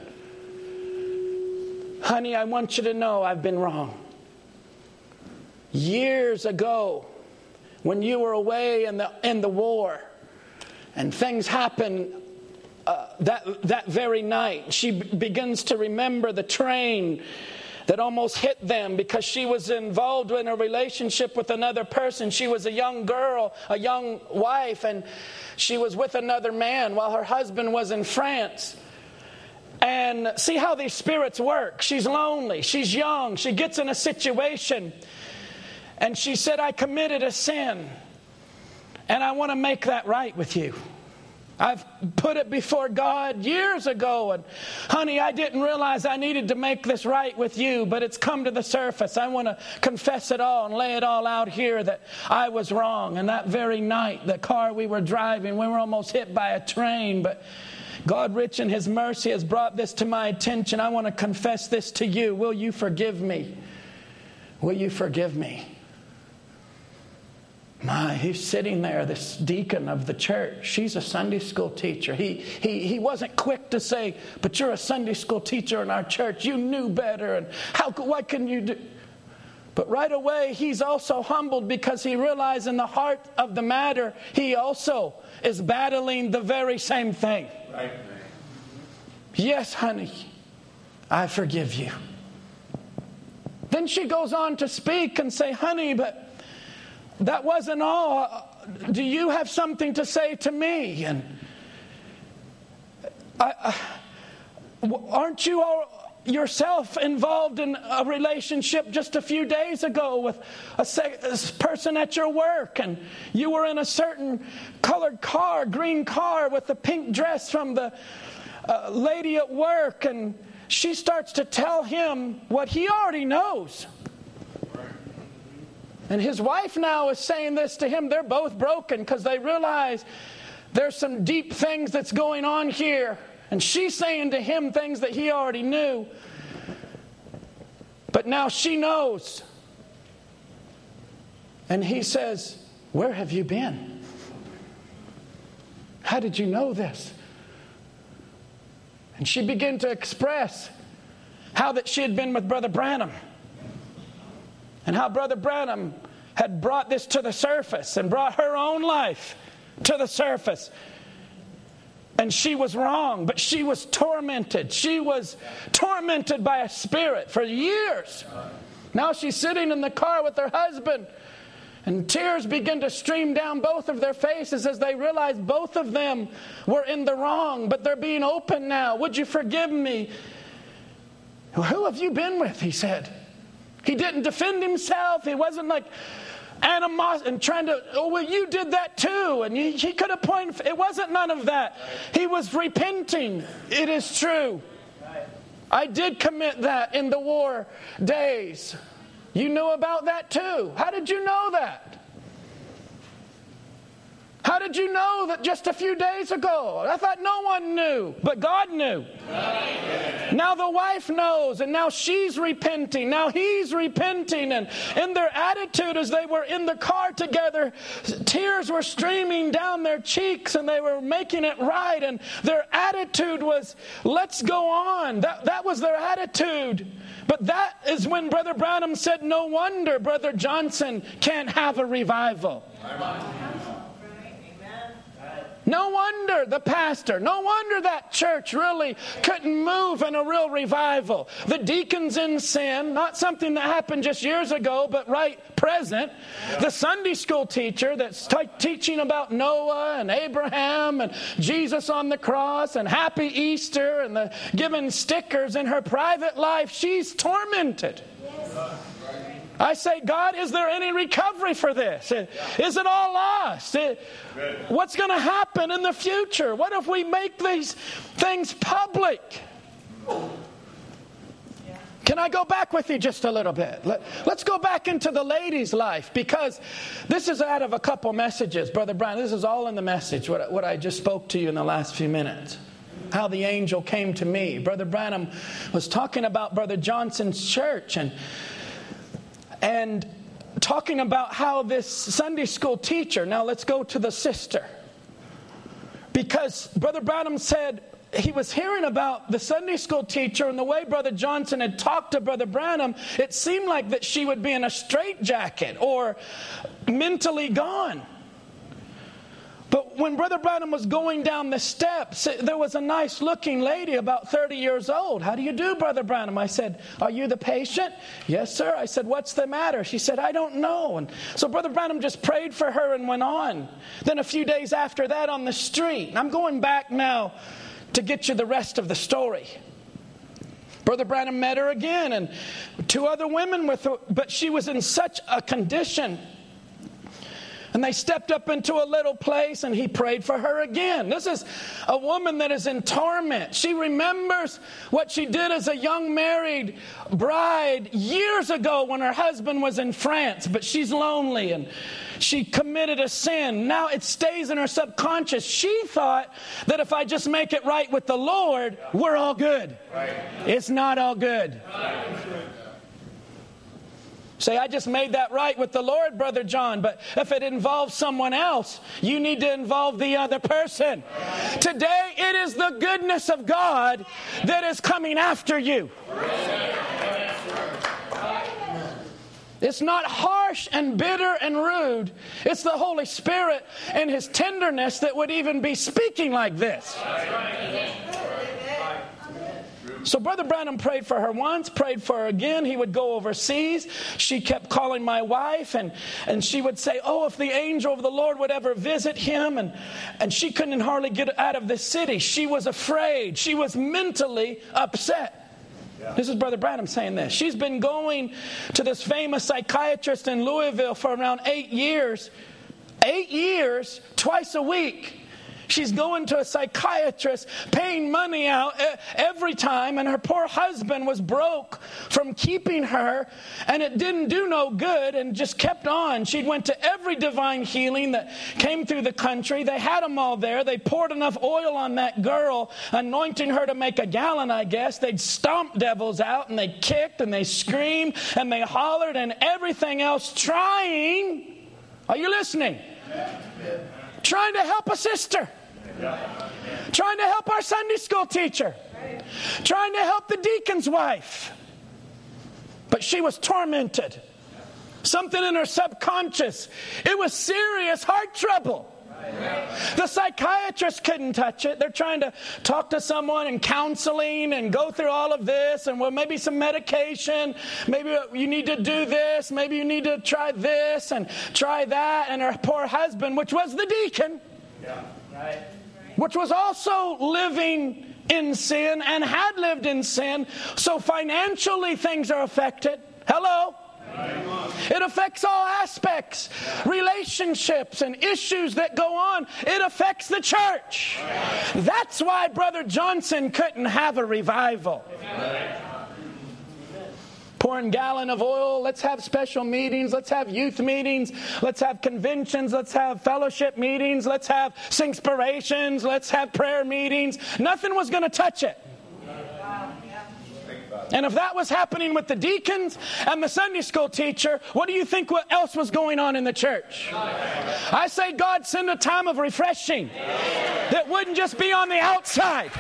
Honey, I want you to know I've been wrong. Years ago, when you were away in the war, and things happened that very night. She begins to remember the train that almost hit them because she was involved in a relationship with another person. She was a young girl, a young wife, and she was with another man while her husband was in France. And see how these spirits work. She's lonely. She's young. She gets in a situation. And she said, I committed a sin. And I want to make that right with you. I've put it before God years ago. And honey, I didn't realize I needed to make this right with you. But it's come to the surface. I want to confess it all and lay it all out here that I was wrong. And that very night, the car we were driving, we were almost hit by a train. But God, rich in His mercy, has brought this to my attention. I want to confess this to you. Will you forgive me? Will you forgive me? He's sitting there, this deacon of the church. She's a Sunday school teacher. He wasn't quick to say, but you're a Sunday school teacher in our church. You knew better. And what can you do? But right away, he's also humbled because he realized in the heart of the matter, he also is battling the very same thing. Right. Yes, honey, I forgive you. Then she goes on to speak and say, honey, but that wasn't all. Do you have something to say to me? And aren't you all yourself involved in a relationship just a few days ago with a person at your work? And you were in a certain colored car, green car with a pink dress from the lady at work. And she starts to tell him what he already knows. And his wife now is saying this to him. They're both broken because they realize there's some deep things that's going on here. And she's saying to him things that he already knew. But now she knows. And he says, where have you been? How did you know this? And she began to express how that she had been with Brother Branham. And how Brother Branham had brought this to the surface and brought her own life to the surface. And she was wrong, but she was tormented. She was tormented by a spirit for years. Now she's sitting in the car with her husband, and tears begin to stream down both of their faces as they realize both of them were in the wrong, but they're being open now. Would you forgive me? Who have you been with? He said. He didn't defend himself. He wasn't like animosity and trying to, oh, well, you did that too. And he could have pointed. It wasn't none of that. He was repenting. It is true. I did commit that in the war days. You knew about that too. How did you know that? How did you know that just a few days ago? I thought no one knew, but God knew. Now the wife knows, and now she's repenting. Now he's repenting. And in their attitude as they were in the car together, tears were streaming down their cheeks, and they were making it right. And their attitude was, let's go on. That was their attitude. But that is when Brother Branham said, no wonder Brother Johnson can't have a revival. No wonder the pastor, no wonder that church really couldn't move in a real revival. The deacons in sin, not something that happened just years ago, but right present. The Sunday school teacher that's teaching about Noah and Abraham and Jesus on the cross and Happy Easter and giving stickers in her private life, she's tormented. I say, God, is there any recovery for this? Is it all lost? What's going to happen in the future? What if we make these things public? Can I go back with you just a little bit? Let's go back into the lady's life, because this is out of a couple messages. Brother Brian, this is all in the message, what I just spoke to you in the last few minutes. How the angel came to me. Brother Branham was talking about Brother Johnson's church and talking about how this Sunday school teacher, now let's go to the sister. Because Brother Branham said he was hearing about the Sunday school teacher, and the way Brother Johnson had talked to Brother Branham, it seemed like that she would be in a straitjacket or mentally gone. But when Brother Branham was going down the steps, there was a nice looking lady about 30 years old. How do you do, Brother Branham? I said, are you the patient? Yes, sir. I said, what's the matter? She said, I don't know. And so Brother Branham just prayed for her and went on. Then a few days after that on the street, and I'm going back now to get you the rest of the story. Brother Branham met her again, and two other women with her, but she was in such a condition. And they stepped up into a little place, and he prayed for her again. This is a woman that is in torment. She remembers what she did as a young married bride years ago when her husband was in France, but she's lonely and she committed a sin. Now it stays in her subconscious. She thought that if I just make it right with the Lord, we're all good. Right. It's not all good. Right. Say, I just made that right with the Lord, Brother John, but if it involves someone else, you need to involve the other person. Today, it is the goodness of God that is coming after you. It's not harsh and bitter and rude. It's the Holy Spirit and His tenderness that would even be speaking like this. So Brother Branham prayed for her once, prayed for her again. He would go overseas. She kept calling my wife, and she would say, oh, if the angel of the Lord would ever visit him. And she couldn't hardly get out of the city. She was afraid. She was mentally upset. Yeah. This is Brother Branham saying this. She's been going to this famous psychiatrist in Louisville for around 8 years. 8 years, twice a week. She's going to a psychiatrist, paying money out every time, and her poor husband was broke from keeping her, and it didn't do no good, and just kept on. She went to every divine healing that came through the country. They had them all there. They poured enough oil on that girl, anointing her to make a gallon, I guess. They'd stomp devils out, and they kicked, and they screamed, and they hollered, and everything else, trying Are you listening? Trying to help a sister. Trying to help our Sunday school teacher. Trying to help the deacon's wife. But she was tormented. Something in her subconscious. It was serious heart trouble. The psychiatrist couldn't touch it. They're trying to talk to someone and counseling and go through all of this and well, maybe some medication. Maybe you need to do this. Maybe you need to try this and try that. And her poor husband, which was the deacon, which was also living in sin and had lived in sin. So financially things are affected. Hello? It affects all aspects, relationships and issues that go on. It affects the church. That's why Brother Johnson couldn't have a revival. Pouring a gallon of oil. Let's have special meetings. Let's have youth meetings. Let's have conventions. Let's have fellowship meetings. Let's have Singspirations. Let's have prayer meetings. Nothing was going to touch it. And if that was happening with the deacons and the Sunday school teacher, what do you think what else was going on in the church? I say, God, send a time of refreshing that wouldn't just be on the outside.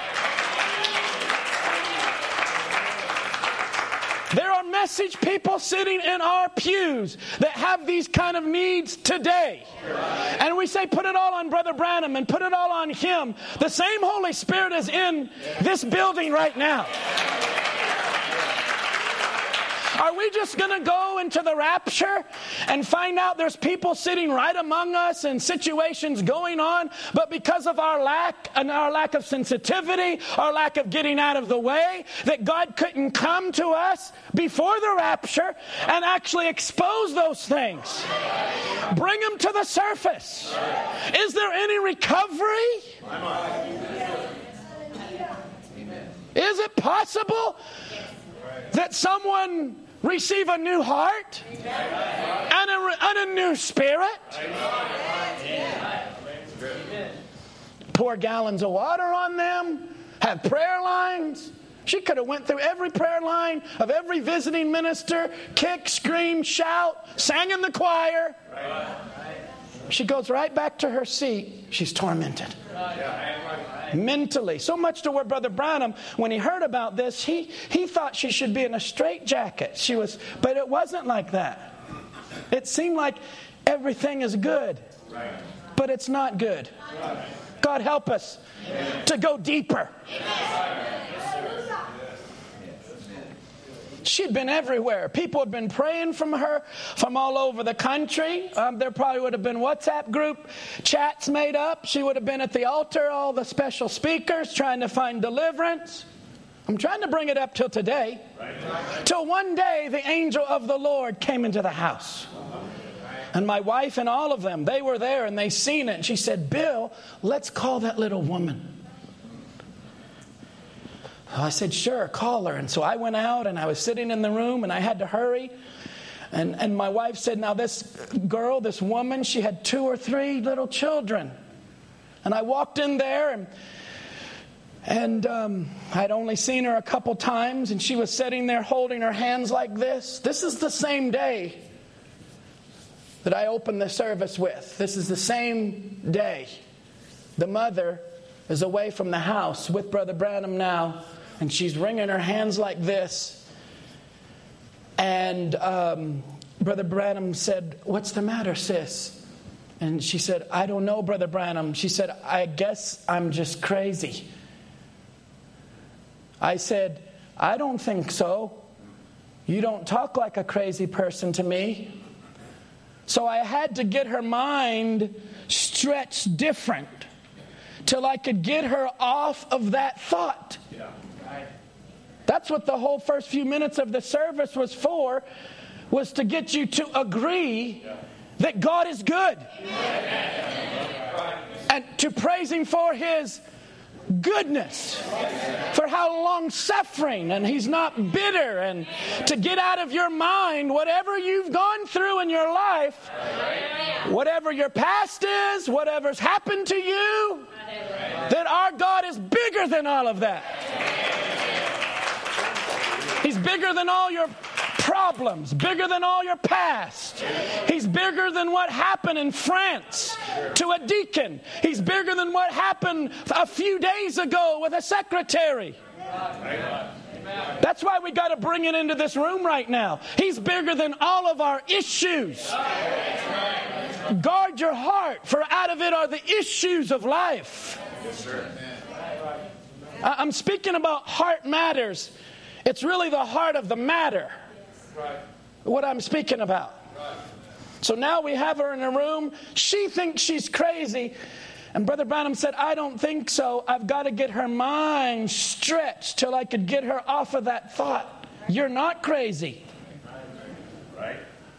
There are message people sitting in our pews that have these kind of needs today. And we say, put it all on Brother Branham and put it all on him. The same Holy Spirit is in this building right now. Are we just going to go into the rapture and find out there's people sitting right among us and situations going on, but because of our lack of sensitivity, our lack of getting out of the way, that God couldn't come to us before the rapture and actually expose those things? Bring them to the surface. Is there any recovery? Is it possible that someone receive a new heart and a new spirit? Pour gallons of water on them, have prayer lines. She could have went through every prayer line of every visiting minister, kick, scream, shout, sang in the choir. She goes right back to her seat. She's tormented. Mentally. So much to where Brother Branham, when he heard about this, he thought she should be in a straitjacket. But it wasn't like that. It seemed like everything is good. But it's not good. God help us to go deeper. She'd been everywhere. People had been praying from her from all over the country. There probably would have been WhatsApp group chats made up. She would have been at the altar, all the special speakers trying to find deliverance. I'm trying to bring it up till today. Till one day the angel of the Lord came into the house. And my wife and all of them, they were there and they seen it. And she said, Bill, let's call that little woman. I said, sure, call her. And so I went out and I was sitting in the room and I had to hurry. And my wife said, now this girl, this woman, she had 2 or 3 little children. And I walked in there and I'd only seen her a couple times. And she was sitting there holding her hands like this. This is the same day that I opened the service with. This is the same day. The mother is away from the house with Brother Branham now. And she's wringing her hands like this. And Brother Branham said, what's the matter, sis? And she said, I don't know, Brother Branham. She said, I guess I'm just crazy. I said, I don't think so. You don't talk like a crazy person to me. So I had to get her mind stretched different till I could get her off of that thought. That's what the whole first few minutes of the service was for, was to get you to agree that God is good. And to praise Him for His goodness, for how long-suffering, and He's not bitter, and to get out of your mind whatever you've gone through in your life, whatever your past is, whatever's happened to you, that our God is bigger than all of that. He's bigger than all your problems, bigger than all your past. He's bigger than what happened in France to a deacon. He's bigger than what happened a few days ago with a secretary. That's why we got to bring it into this room right now. He's bigger than all of our issues. Guard your heart, for out of it are the issues of life. I'm speaking about heart matters. It's really the heart of the matter, what I'm speaking about. So now we have her in a room. She thinks she's crazy. And Brother Branham said, I don't think so. I've got to get her mind stretched till I could get her off of that thought. You're not crazy. Right.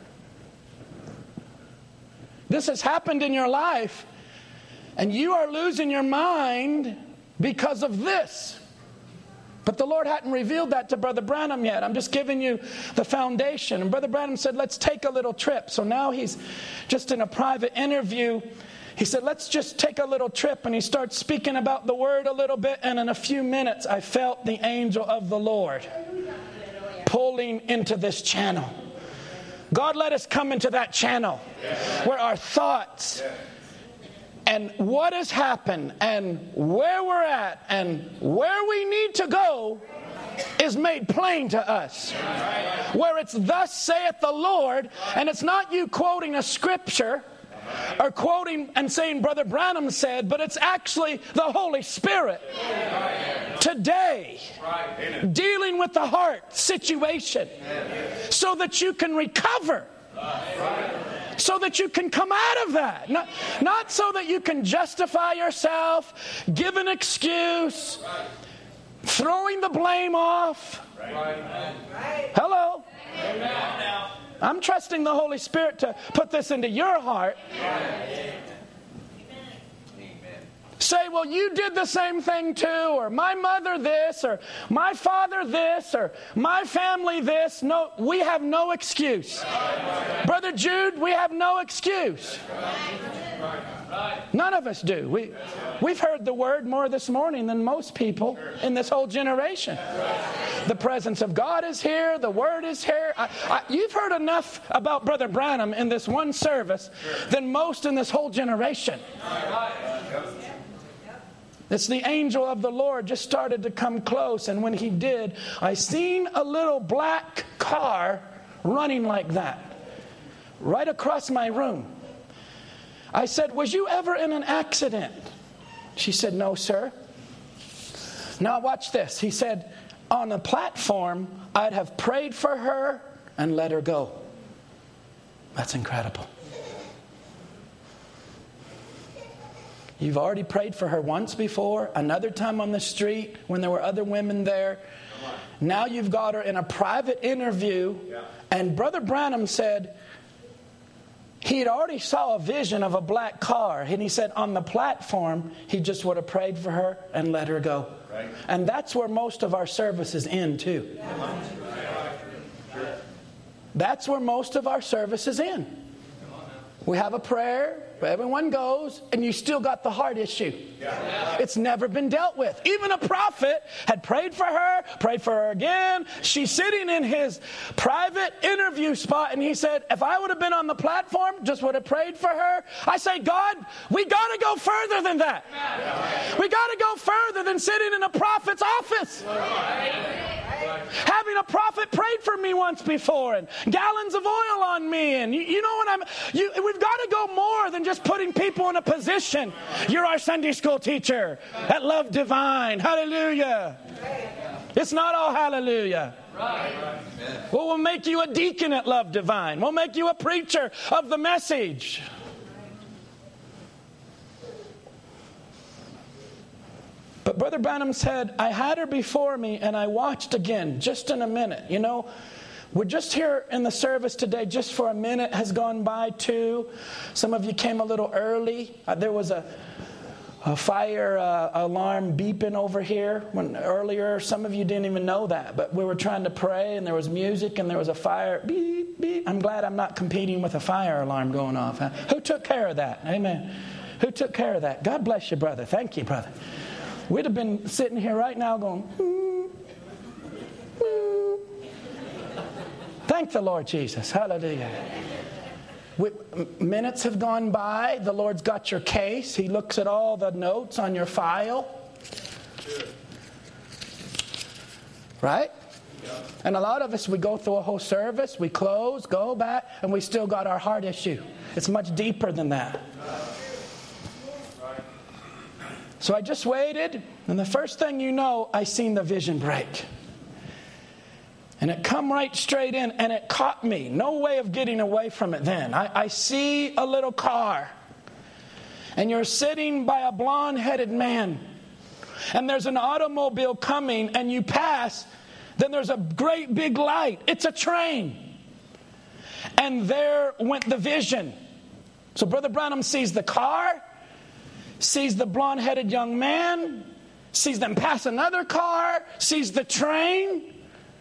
This has happened in your life, and you are losing your mind because of this. But the Lord hadn't revealed that to Brother Branham yet. I'm just giving you the foundation. And Brother Branham said, let's take a little trip. So now he's just in a private interview. He said, let's just take a little trip. And he starts speaking about the Word a little bit. And in a few minutes, I felt the angel of the Lord pulling into this channel. God, let us come into that channel where our thoughts and what has happened and where we're at and where we need to go is made plain to us. Where it's thus saith the Lord, and it's not you quoting a scripture or quoting and saying Brother Branham said, but it's actually the Holy Spirit today dealing with the heart situation so that you can recover, so that you can come out of that, not so that you can justify yourself, give an excuse, throwing the blame off. Hello. I'm trusting the Holy Spirit to put this into your heart. Say, well, you did the same thing too, or my mother this, or my father this, or my family this. No, we have no excuse. Brother Jude, we have no excuse. None of us do. We've heard the word more this morning than most people in this whole generation. The presence of God is here. The word is here. You've heard enough about Brother Branham in this one service than most in this whole generation. It's the angel of the Lord just started to come close, and when he did, I seen a little black car running like that right across my room. I said, was you ever in an accident? She said, no, sir. Now watch this. He said, on the platform, I'd have prayed for her and let her go. That's incredible. You've already prayed for her once before, another time on the street when there were other women there. Now you've got her in a private interview. And Brother Branham said he had already saw a vision of a black car. And he said on the platform, he just would have prayed for her and let her go. Right. And that's where most of our services end too. That's where most of our services end. We have a prayer, everyone goes, and you still got the heart issue. It's never been dealt with. Even a prophet had prayed for her again. She's sitting in his private interview spot, and he said, if I would have been on the platform, just would have prayed for her. I say, God, we got to go further than that. We got to go further than sitting in a prophet's office. Having a prophet prayed for me once before, and gallons of oil on me, and you know what we've got to go more than just putting people in a position. You're our Sunday school teacher at Love Divine. Hallelujah. It's not all hallelujah. Well, we'll make you a deacon at Love Divine. We'll make you a preacher of the message. But Brother Branham said, I had her before me and I watched again, just in a minute. You know, we're just here in the service today, just for a minute has gone by too. Some of you came a little early. There was a fire alarm beeping over here earlier. Some of you didn't even know that, but we were trying to pray and there was music and there was a fire beep, beep. I'm glad I'm not competing with a fire alarm going off. Huh? Who took care of that? Amen. Who took care of that? God bless you, brother. Thank you, brother. We'd have been sitting here right now going, Thank the Lord Jesus. Hallelujah. Minutes have gone by. The Lord's got your case. He looks at all the notes on your file. Right? And a lot of us, we go through a whole service, we close, go back, and we still got our heart issue. It's much deeper than that. So I just waited, and the first thing you know, I seen the vision break. And it come right straight in, and it caught me. No way of getting away from it then. I see a little car, and you're sitting by a blonde-headed man, and there's an automobile coming, and you pass, then there's a great big light. It's a train. And there went the vision. So Brother Branham sees the car, sees the blonde-headed young man, sees them pass another car, sees the train.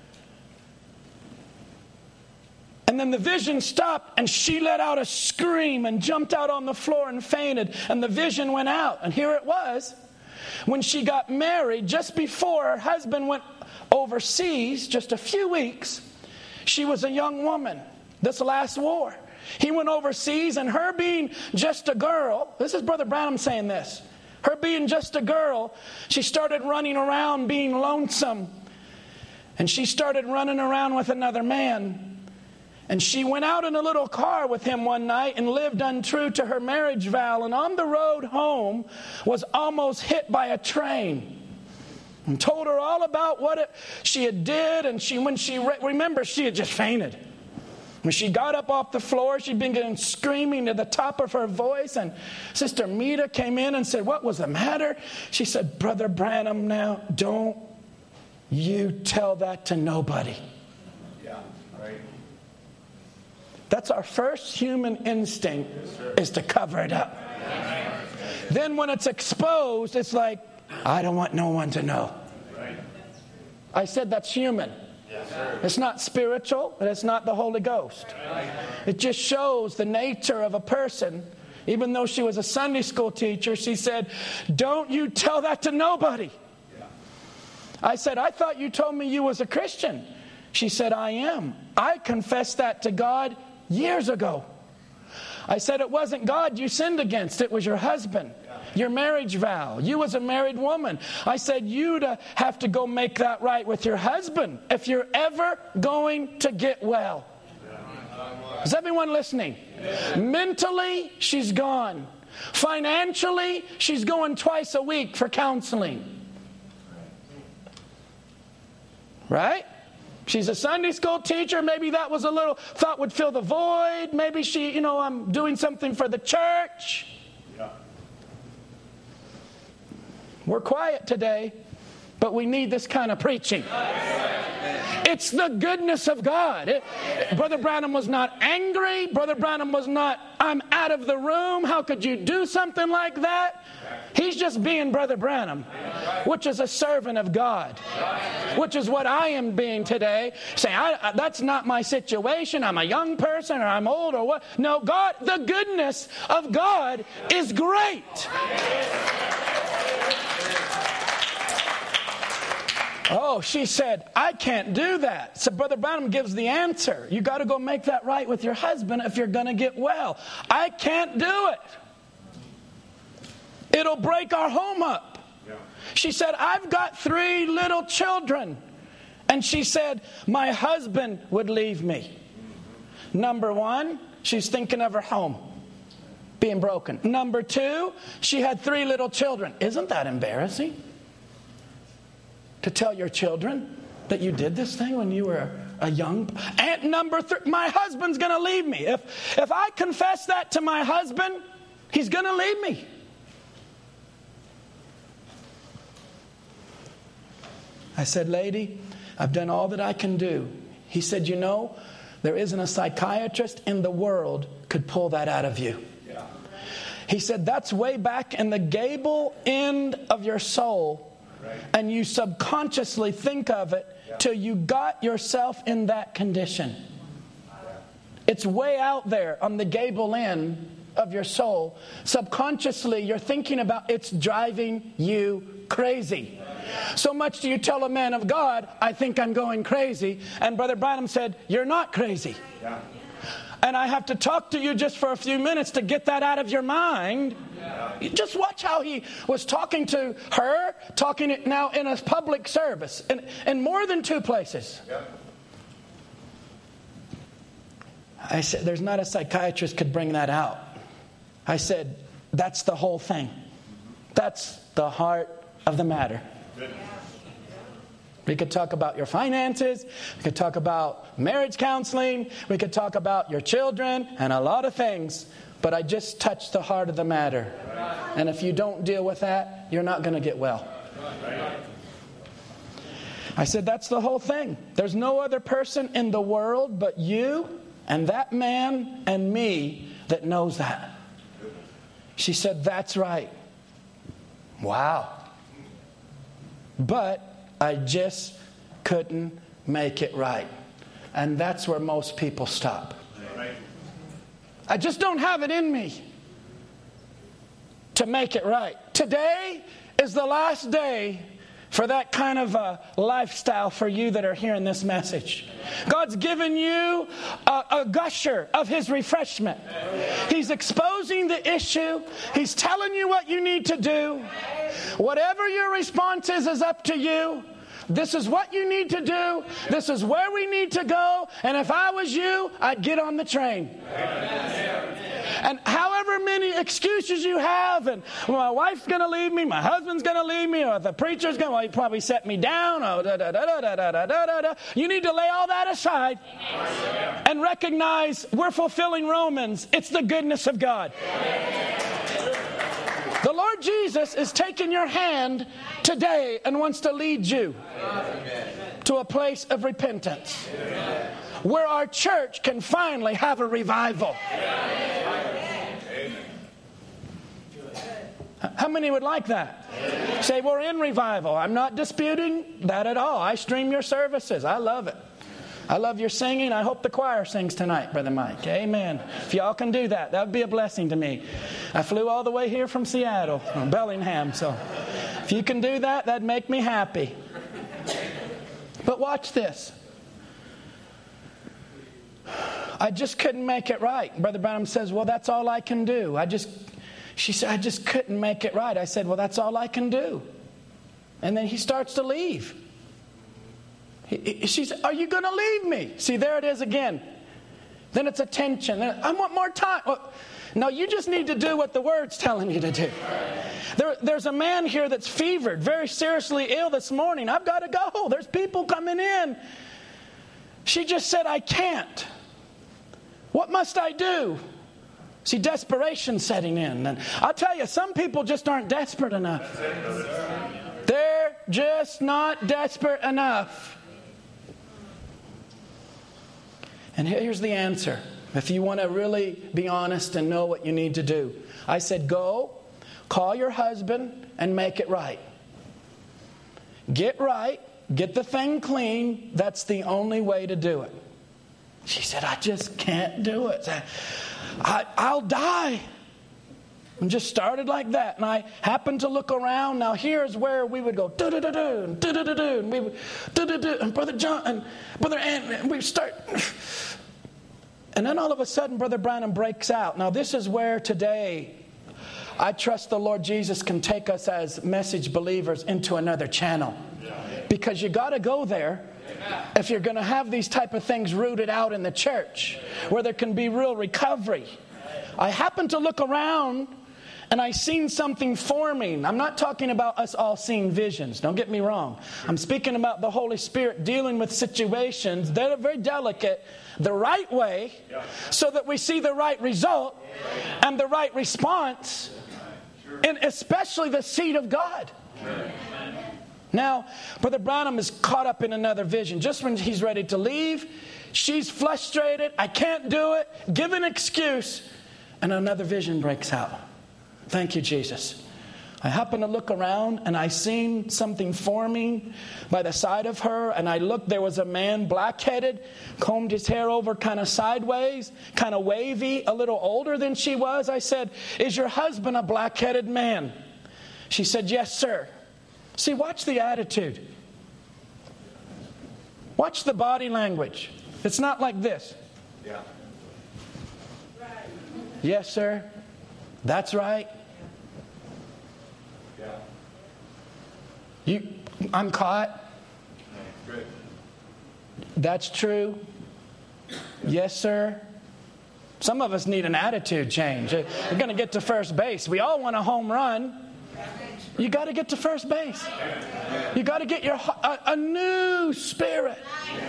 And then the vision stopped, and she let out a scream and jumped out on the floor and fainted. And the vision went out. And here it was. When she got married, just before her husband went overseas, just a few weeks, she was a young woman. This last war. He went overseas, and her being just a girl, this is Brother Branham saying this, her being just a girl, she started running around being lonesome. And she started running around with another man. And she went out in a little car with him one night and lived untrue to her marriage vow. And on the road home was almost hit by a train. And told her all about what she had did. And remember, she had just fainted. When she got up off the floor, she'd been screaming to the top of her voice. And Sister Mita came in and said, "What was the matter?" She said, "Brother Branham, now don't you tell that to nobody." Yeah, right. That's our first human instinct, is to cover it up. Then when it's exposed, it's like, I don't want no one to know. I said that's human. It's not spiritual, and it's not the Holy Ghost. It just shows the nature of a person. Even though she was a Sunday school teacher, she said, "Don't you tell that to nobody." I said, "I thought you told me you was a Christian." She said, "I am. I confessed that to God years ago." I said, "It wasn't God you sinned against. It was your husband, your marriage vow. You was a married woman." I said, "You'd have to go make that right with your husband if you're ever going to get well." Is everyone listening? Mentally, she's gone. Financially, she's going twice a week for counseling. Right? She's a Sunday school teacher. Maybe that was a little thought would fill the void. Maybe she, I'm doing something for the church. Yeah. We're quiet today, but we need this kind of preaching. It's the goodness of God. Brother Branham was not angry. Brother Branham was not, "I'm out of the room. How could you do something like that?" He's just being Brother Branham, which is a servant of God, which is what I am being today. Saying, that's not my situation. I'm a young person, or I'm old, or what. No, God, the goodness of God is great. Oh, she said, "I can't do that." So Brother Branham gives the answer. You got to go make that right with your husband if you're going to get well. "I can't do it. It'll break our home up." Yeah. She said, "I've got 3 little children." And she said, "My husband would leave me." Number 1, she's thinking of her home being broken. Number 2, she had 3 little children. Isn't that embarrassing? To tell your children that you did this thing when you were a young... And number 3, my husband's going to leave me. If I confess that to my husband, he's going to leave me. I said, "Lady, I've done all that I can do." He said, "There isn't a psychiatrist in the world could pull that out of you." Yeah. He said, "That's way back in the gable end of your soul. Right. And you subconsciously think of it till you got yourself in that condition. Yeah. It's way out there on the gable end of your soul, subconsciously you're thinking about it's driving you crazy. So much do you tell a man of God, I think I'm going crazy. And Brother Branham said, you're not crazy. Yeah. And I have to talk to you just for a few minutes to get that out of your mind. Yeah. Just watch how he was talking to her, talking it now in a public service, in more than 2 places. Yeah. I said, there's not a psychiatrist could bring that out. I said, that's the whole thing. That's the heart of the matter. Good. We could talk about your finances. We could talk about marriage counseling. We could talk about your children and a lot of things. But I just touched the heart of the matter. And if you don't deal with that, you're not going to get well. I said, that's the whole thing. There's no other person in the world but you and that man and me that knows that. She said, that's right. Wow. But I just couldn't make it right. And that's where most people stop. I just don't have it in me to make it right. Today is the last day for that kind of a lifestyle for you that are hearing this message. God's given you a gusher of His refreshment. He's exposing the issue. He's telling you what you need to do. Whatever your response is up to you. This is what you need to do. This is where we need to go. And if I was you, I'd get on the train. And however many excuses you have, and well, my wife's going to leave me, my husband's going to leave me, or the preacher's going to, well, he probably set me down, you need to lay all that aside and recognize we're fulfilling Romans. It's the goodness of God. The Lord Jesus is taking your hand today and wants to lead you to a place of repentance where our church can finally have a revival. How many would like that? Say, we're in revival. I'm not disputing that at all. I stream your services. I love it. I love your singing. I hope the choir sings tonight, Brother Mike. Amen. If y'all can do that, that would be a blessing to me. I flew all the way here from Seattle, from Bellingham. So if you can do that, that'd make me happy. But watch this. I just couldn't make it right. Brother Branham says, well, that's all I can do. She said, I just couldn't make it right. I said, well, that's all I can do. And then he starts to leave. She said, are you going to leave me? See, there it is again. Then it's a tension. I want more time. Well, no, you just need to do what the Word's telling you to do. There's a man here that's fevered, very seriously ill this morning. I've got to go. There's people coming in. She just said, I can't. What must I do? See, desperation setting in. And I'll tell you, some people just aren't desperate enough. They're just not desperate enough. And here's the answer. If you want to really be honest and know what you need to do. I said, go, call your husband and make it right. Get right, get the thing clean. That's the only way to do it. She said, I just can't do it. I'll die. And just started like that. And I happened to look around. Now here's where we would go do-do-do-do and do-do-do-do. And we would do-do-do. And Brother John and Brother Ann. And we start. And then all of a sudden Brother Branham breaks out. Now this is where today I trust the Lord Jesus can take us as message believers into another channel. Because you got to go there if you're going to have these type of things rooted out in the church where there can be real recovery. I happened to look around and I seen something forming. I'm not talking about us all seeing visions. Don't get me wrong. I'm speaking about the Holy Spirit dealing with situations that are very delicate the right way so that we see the right result and the right response, and especially the seed of God. Now, Brother Branham is caught up in another vision. Just when he's ready to leave, she's frustrated. I can't do it. Give an excuse. And another vision breaks out. Thank you, Jesus. I happened to look around and I seen something forming by the side of her. And I looked, there was a man, black-headed, combed his hair over kind of sideways, kind of wavy, a little older than she was. I said, "Is your husband a black-headed man?" She said, "Yes, sir." See, watch the attitude. Watch the body language. It's not like this. Yeah. "Yes, sir. That's right. I'm caught. Good. That's true. Yes, sir." Some of us need an attitude change. We're going to get to first base. We all want a home run. You got to get to first base. You got to get a new spirit.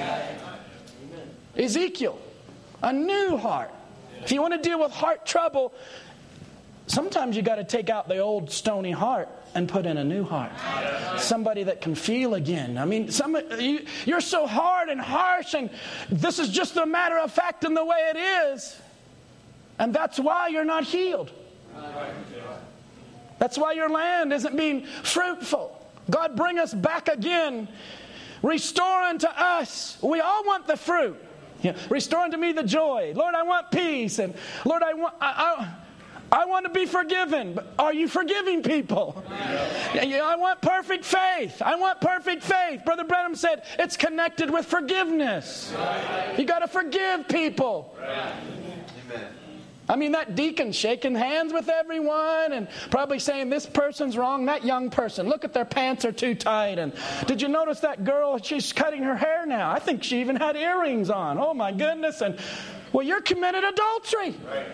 Ezekiel, a new heart. If you want to deal with heart trouble, sometimes you got to take out the old stony heart and put in a new heart. Somebody that can feel again. I mean, you're so hard and harsh, and this is just a matter of fact in the way it is. And that's why you're not healed. That's why your land isn't being fruitful. God, bring us back again. Restore unto us. We all want the fruit. Restore unto me the joy. Lord, I want peace. And Lord, I want to be forgiven. But are you forgiving people? I want perfect faith. I want perfect faith. Brother Branham said it's connected with forgiveness. You got to forgive people. Amen. I mean, that deacon shaking hands with everyone and probably saying this person's wrong, that young person, look at their pants are too tight. And did you notice that girl, she's cutting her hair now. I think she even had earrings on. Oh my goodness. And well, you're committed adultery.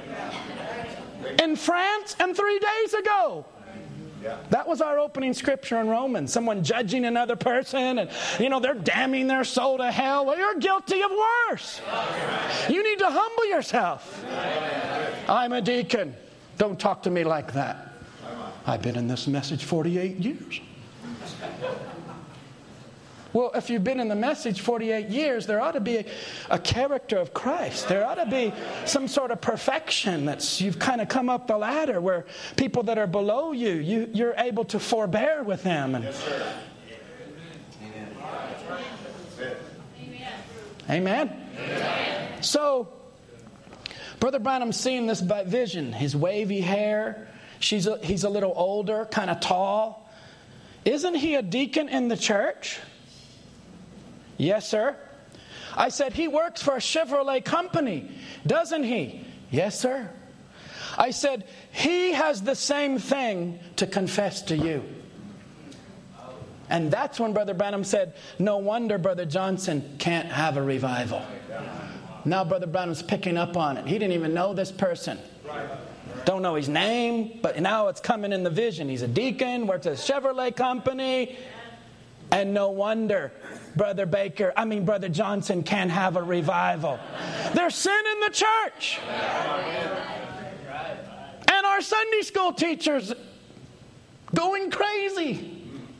In France and 3 days ago. That was our opening scripture in Romans. Someone judging another person and, they're damning their soul to hell. Well, you're guilty of worse. You need to humble yourself. I'm a deacon. Don't talk to me like that. I've been in this message 48 years. Well, if you've been in the message 48 years, there ought to be a character of Christ. There ought to be some sort of perfection you've kind of come up the ladder where people that are below you're able to forbear with them. And, yes, sir. Amen. Amen. So, Brother Branham's seeing this by vision. His wavy hair. He's a little older, kind of tall. Isn't he a deacon in the church? Yes, sir. I said, he works for a Chevrolet company, doesn't he? Yes, sir. I said, he has the same thing to confess to you. And that's when Brother Branham said, no wonder Brother Johnson can't have a revival. Now Brother Branham's picking up on it. He didn't even know this person. Don't know his name, but now it's coming in the vision. He's a deacon, works at a Chevrolet company. And no wonder Brother Johnson can't have a revival. There's sin in the church. And our Sunday school teachers going crazy.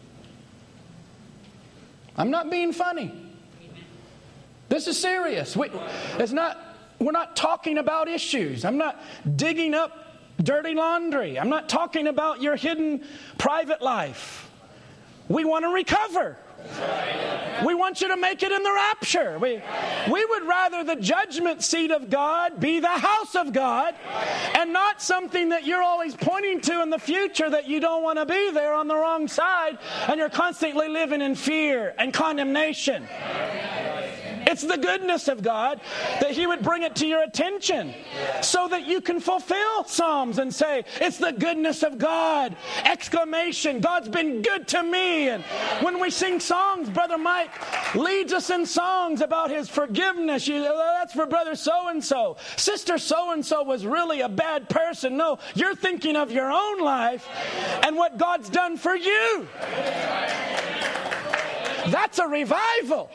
I'm not being funny. This is serious. We're not talking about issues. I'm not digging up dirty laundry. I'm not talking about your hidden private life. We want to recover. We want you to make it in the rapture. We would rather the judgment seat of God be the house of God and not something that you're always pointing to in the future that you don't want to be there on the wrong side and you're constantly living in fear and condemnation. It's the goodness of God that He would bring it to your attention so that you can fulfill Psalms and say, it's the goodness of God! Exclamation, God's been good to me! And when we sing songs, Brother Mike leads us in songs about His forgiveness. That's for Brother so-and-so. Sister so-and-so was really a bad person. No, you're thinking of your own life and what God's done for you. That's a revival.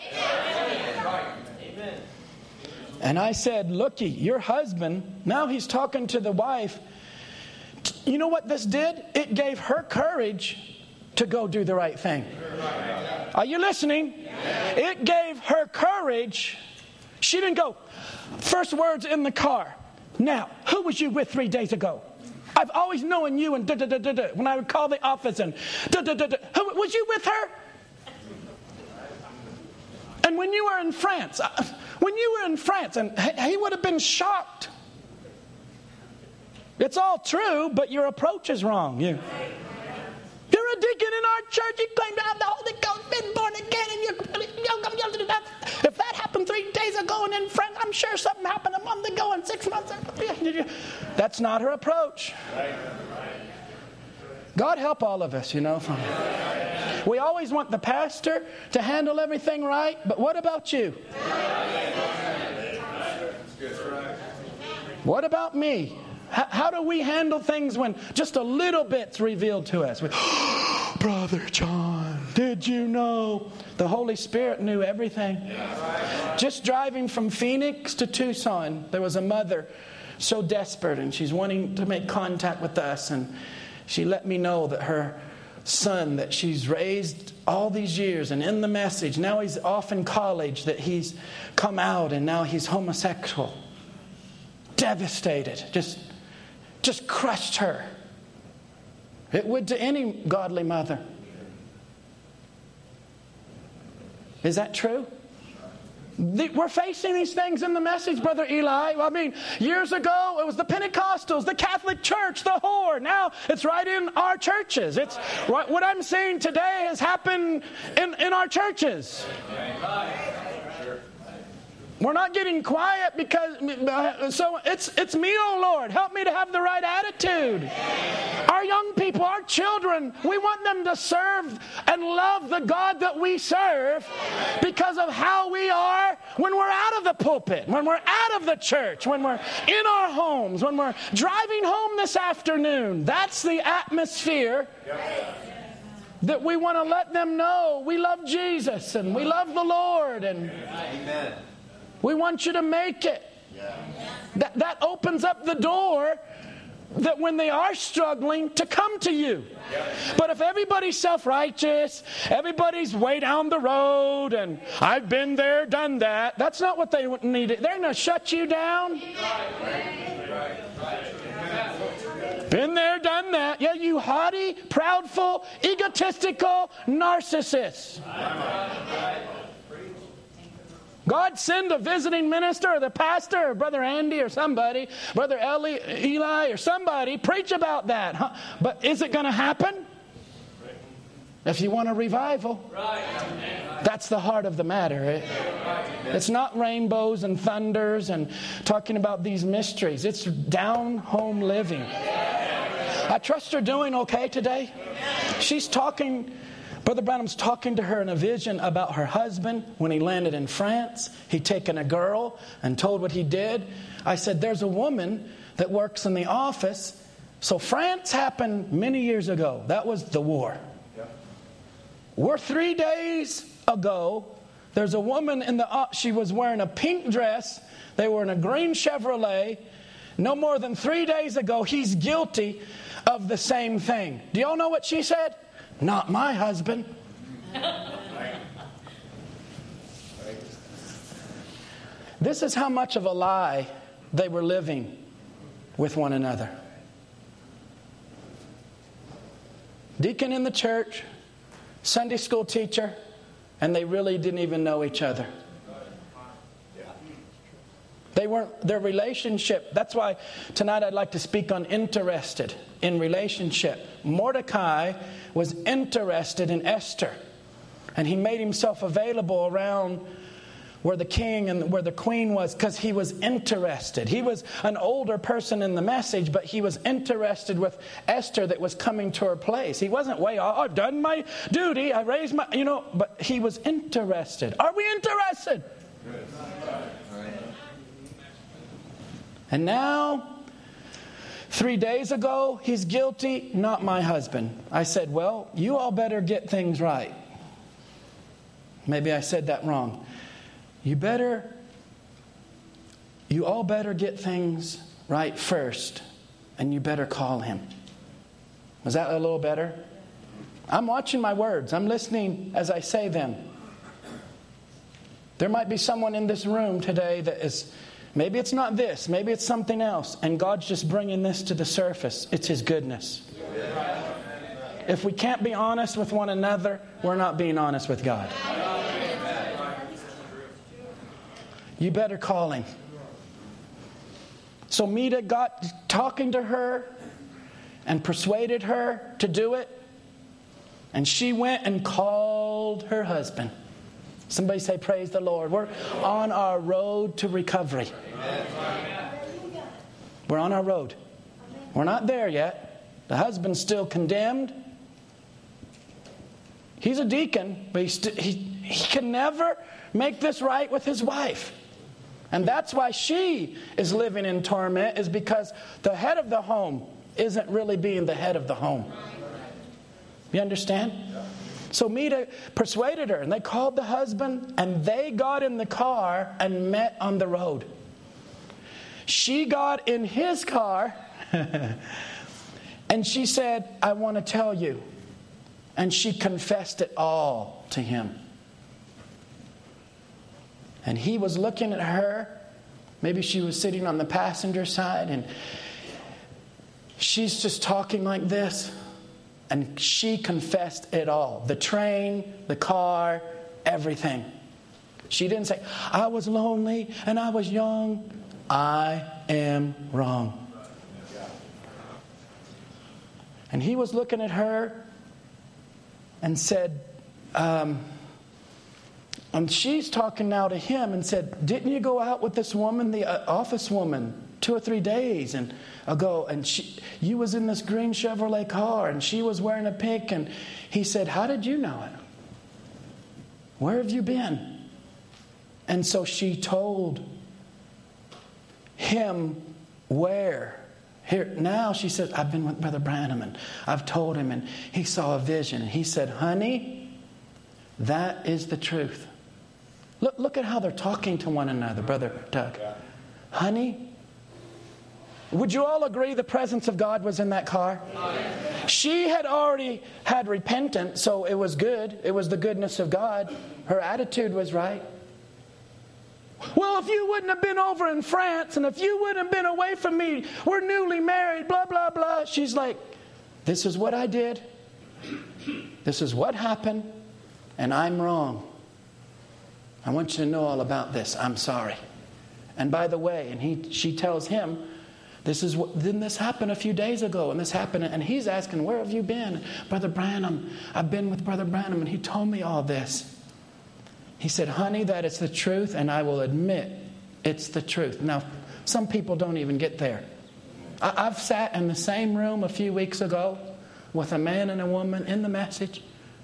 And I said, looky, your husband, now he's talking to the wife. You know what this did? It gave her courage to go do the right thing. Are you listening? It gave her courage. She didn't go, first words in the car. Now, who was you with 3 days ago? I've always known you and da-da-da-da-da. When I would call the office and da-da-da-da. Was you with her? And when you were in France, and he would have been shocked. It's all true, but your approach is wrong. You're a deacon in our church. You claim to have the Holy Ghost, been born again, and if that happened 3 days ago and in France, I'm sure something happened a month ago and 6 months ago. That's not her approach. God help all of us, We always want the pastor to handle everything right, but what about you? What about me? How do we handle things when just a little bit's revealed to us? Brother John, did you know? The Holy Spirit knew everything. Just driving from Phoenix to Tucson, there was a mother so desperate, and she's wanting to make contact with us, and she let me know that her son that she's raised all these years, and in the message, now he's off in college, that he's come out and now he's homosexual. Devastated. Just crushed her. It would to any godly mother. Is that true? We're facing these things in the message, Brother Eli. I mean, years ago, it was the Pentecostals, the Catholic Church, the whore. Now, it's right in our churches. It's what I'm saying today has happened in our churches. We're not getting quiet because, so it's me, oh Lord. Help me to have the right attitude. Our young people, our children, we want them to serve and love the God that we serve because of how we are when we're out of the pulpit, when we're out of the church, when we're in our homes, when we're driving home this afternoon. That's the atmosphere that we want to let them know we love Jesus and we love the Lord, and Amen. We want you to make it. That opens up the door that when they are struggling to come to you. But if everybody's self-righteous, everybody's way down the road, and I've been there, done that, that's not what they need. They're going to shut you down. Been there, done that. Yeah, you haughty, proudful, egotistical narcissist. God send a visiting minister or the pastor or Brother Andy or somebody, Brother Eli or somebody, preach about that. Huh? But is it going to happen? If you want a revival, that's the heart of the matter. It's not rainbows and thunders and talking about these mysteries. It's down home living. I trust you're doing okay today. She's talking... Brother Branham's talking to her in a vision about her husband when he landed in France. He'd taken a girl and told what he did. I said, there's a woman that works in the office. So France happened many years ago. That was the war. Yeah. We're 3 days ago. There's a woman in the she was wearing a pink dress. They were in a green Chevrolet. No more than 3 days ago, he's guilty of the same thing. Do y'all know what she said? Not my husband. This is how much of a lie they were living with one another. Deacon in the church, Sunday school teacher, and they really didn't even know each other. They weren't, their relationship, that's why tonight I'd like to speak on interested in relationship. Mordecai was interested in Esther, and he made himself available around where the king and where the queen was because he was interested. He was an older person in the message, but he was interested with Esther that was coming to her place. He wasn't I've done my duty, I raised my, but he was interested. Are we interested? And now, 3 days ago, he's guilty, not my husband. I said, well, you all better get things right. Maybe I said that wrong. You all better get things right first, and you better call him. Was that a little better? I'm watching my words. I'm listening as I say them. There might be someone in this room today that is Maybe it's not this. Maybe it's something else. And God's just bringing this to the surface. It's His goodness. If we can't be honest with one another, we're not being honest with God. You better call Him. So Meda got talking to her and persuaded her to do it. And she went and called her husband. Somebody say, praise the Lord. We're on our road to recovery. We're on our road. We're not there yet. The husband's still condemned. He's a deacon, but he can never make this right with his wife. And that's why she is living in torment, is because the head of the home isn't really being the head of the home. You understand? So Meda persuaded her, and they called the husband, and they got in the car and met on the road. She got in his car, and she said, I want to tell you. And she confessed it all to him. And he was looking at her. Maybe she was sitting on the passenger side, and she's just talking like this. And she confessed it all. The train, the car, everything. She didn't say, I was lonely and I was young. I am wrong. And he was looking at her and said, and she's talking now to him and said, didn't you go out with this woman, the office woman, 2 or 3 days ago, and you was in this green Chevrolet car, and she was wearing a pink, and he said, how did you know it? Where have you been? And so she told him where. Here now she said, I've been with Brother Branham, and I've told him, and he saw a vision, and he said, honey, that is the truth. Look at how they're talking to one another, Brother Doug. Honey, would you all agree the presence of God was in that car? She had already had repentance, so it was good. It was the goodness of God. Her attitude was right. Well, if you wouldn't have been over in France, and if you wouldn't have been away from me, we're newly married, blah, blah, blah. She's like, this is what I did. This is what happened, and I'm wrong. I want you to know all about this. I'm sorry. And by the way, and she tells him, didn't this happen a few days ago? And this happened, and he's asking, where have you been? Brother Branham, I've been with Brother Branham, and he told me all this. He said, honey, that is the truth, and I will admit it's the truth. Now, some people don't even get there. I've sat in the same room a few weeks ago with a man and a woman in the message.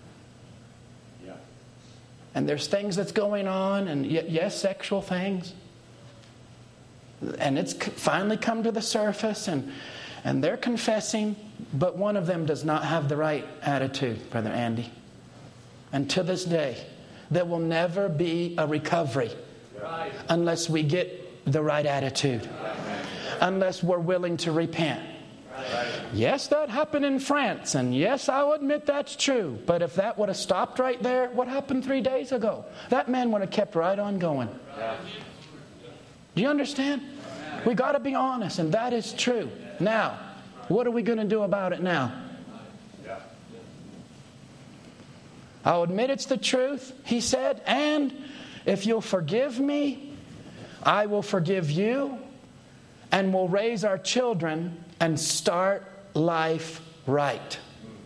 And there's things that's going on, and yes, sexual things. And it's finally come to the surface, and they're confessing, but one of them does not have the right attitude, Brother Andy. And to this day, there will never be a recovery unless we get the right attitude, unless we're willing to repent. Yes, that happened in France, and yes, I'll admit that's true. But if that would have stopped right there, what happened 3 days ago? That man would have kept right on going. Do you understand? We got to be honest, and that is true. Now, what are we going to do about it now? I'll admit it's the truth, he said, and if you'll forgive me, I will forgive you, and we'll raise our children and start life right.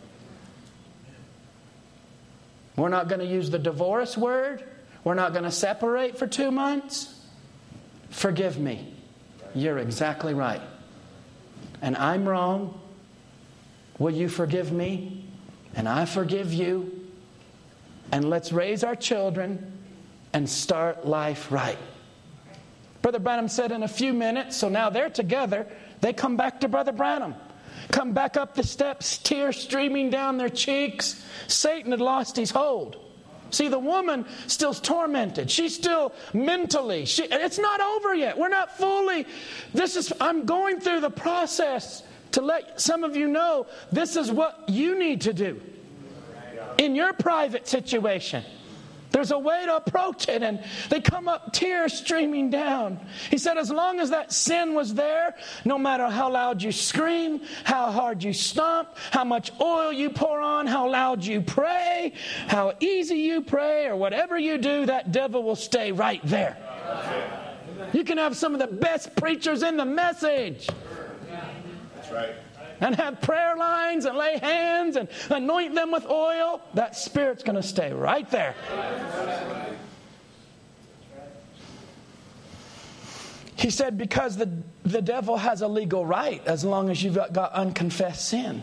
We're not going to use the divorce word. We're not going to separate for 2 months. Forgive me. You're exactly right. And I'm wrong. Will you forgive me? And I forgive you. And let's raise our children and start life right. Brother Branham said in a few minutes, so now they're together. They come back to Brother Branham. Come back up the steps, tears streaming down their cheeks. Satan had lost his hold. See, the woman still's tormented. She's still mentally. It's not over yet. We're not fully. I'm going through the process to let some of you know this is what you need to do in your private situation. There's a way to approach it, and they come up tears streaming down. He said, as long as that sin was there, no matter how loud you scream, how hard you stomp, how much oil you pour on, how loud you pray, how easy you pray, or whatever you do, that devil will stay right there. You can have some of the best preachers in the message. That's right. And have prayer lines and lay hands and anoint them with oil. That spirit's going to stay right there. He said because the devil has a legal right as long as you've got unconfessed sin.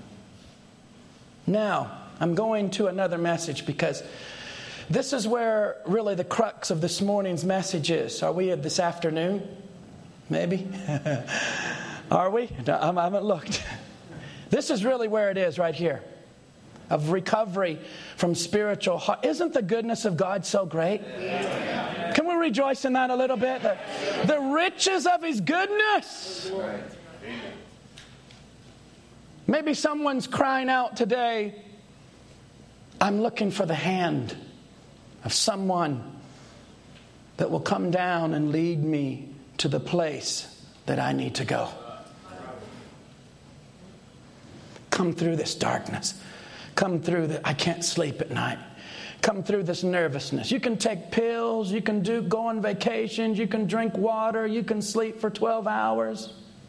Now, I'm going to another message because this is where really the crux of this morning's message is. Are we this afternoon? Maybe? Are we? No, I haven't looked. This is really where it is right here. Of recovery from spiritual. Isn't the goodness of God so great? Can we rejoice in that a little bit? The riches of His goodness. Maybe someone's crying out today, I'm looking for the hand of someone that will come down and lead me to the place that I need to go. Come through this darkness. Come through I can't sleep at night. Come through this nervousness. You can take pills. You can go on vacations. You can drink water. You can sleep for 12 hours.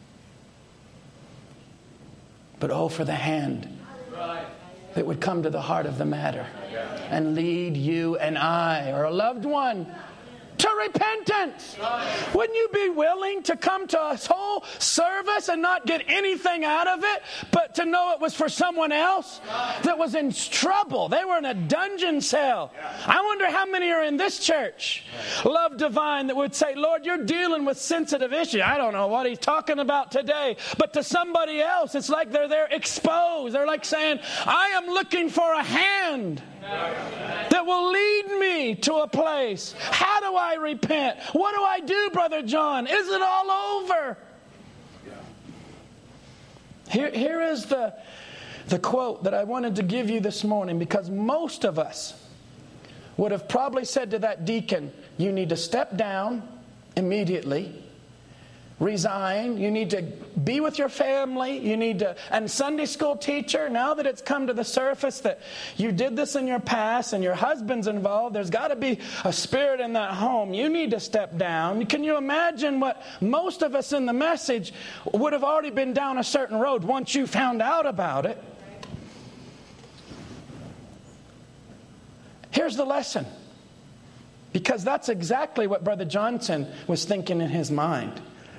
But oh, for the hand that would come to the heart of the matter and lead you and I or a loved one to repentance. Wouldn't you be willing to come to a whole service and not get anything out of it, but to know it was for someone else that was in trouble? They were in a dungeon cell. I wonder how many are in this church, Love Divine, that would say, Lord, you're dealing with sensitive issues. I don't know what he's talking about today. But to somebody else, it's like they're there exposed. They're like saying, I am looking for a hand that will lead me to a place. How do I repent? What do I do, Brother John? Is it all over? Here is the quote that I wanted to give you this morning, because most of us would have probably said to that deacon, you need to step down immediately. Resign. You need to be with your family. You need to, and Sunday school teacher, now that it's come to the surface that you did this in your past and your husband's involved, there's got to be a spirit in that home. You need to step down. Can you imagine what most of us in the message would have already been down a certain road once you found out about it? Here's the lesson. Because that's exactly what Brother Johnson was thinking in his mind.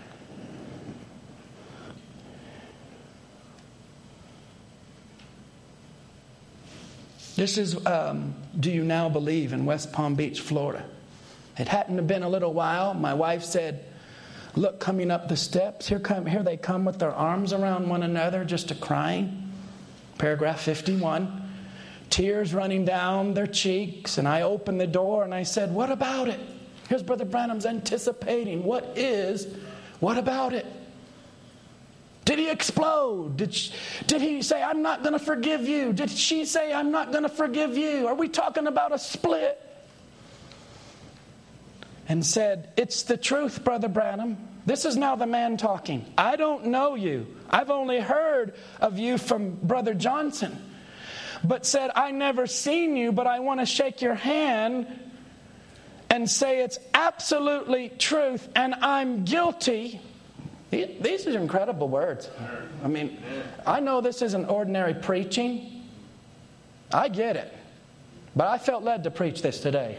This is Do You Now Believe in West Palm Beach, Florida. It hadn't been a little while. My wife said, look, coming up the steps, here they come with their arms around one another, just a crying. Paragraph 51. Tears running down their cheeks. And I opened the door and I said, what about it? Here's Brother Branham's anticipating. What about it? Did he explode? Did he say, I'm not going to forgive you? Did she say, I'm not going to forgive you? Are we talking about a split? And said, it's the truth, Brother Branham. This is now the man talking. I don't know you. I've only heard of you from Brother Johnson. But said, I never seen you, but I want to shake your hand and say it's absolutely truth and I'm guilty. These are incredible words. I mean, I know this isn't ordinary preaching. I get it. But I felt led to preach this today.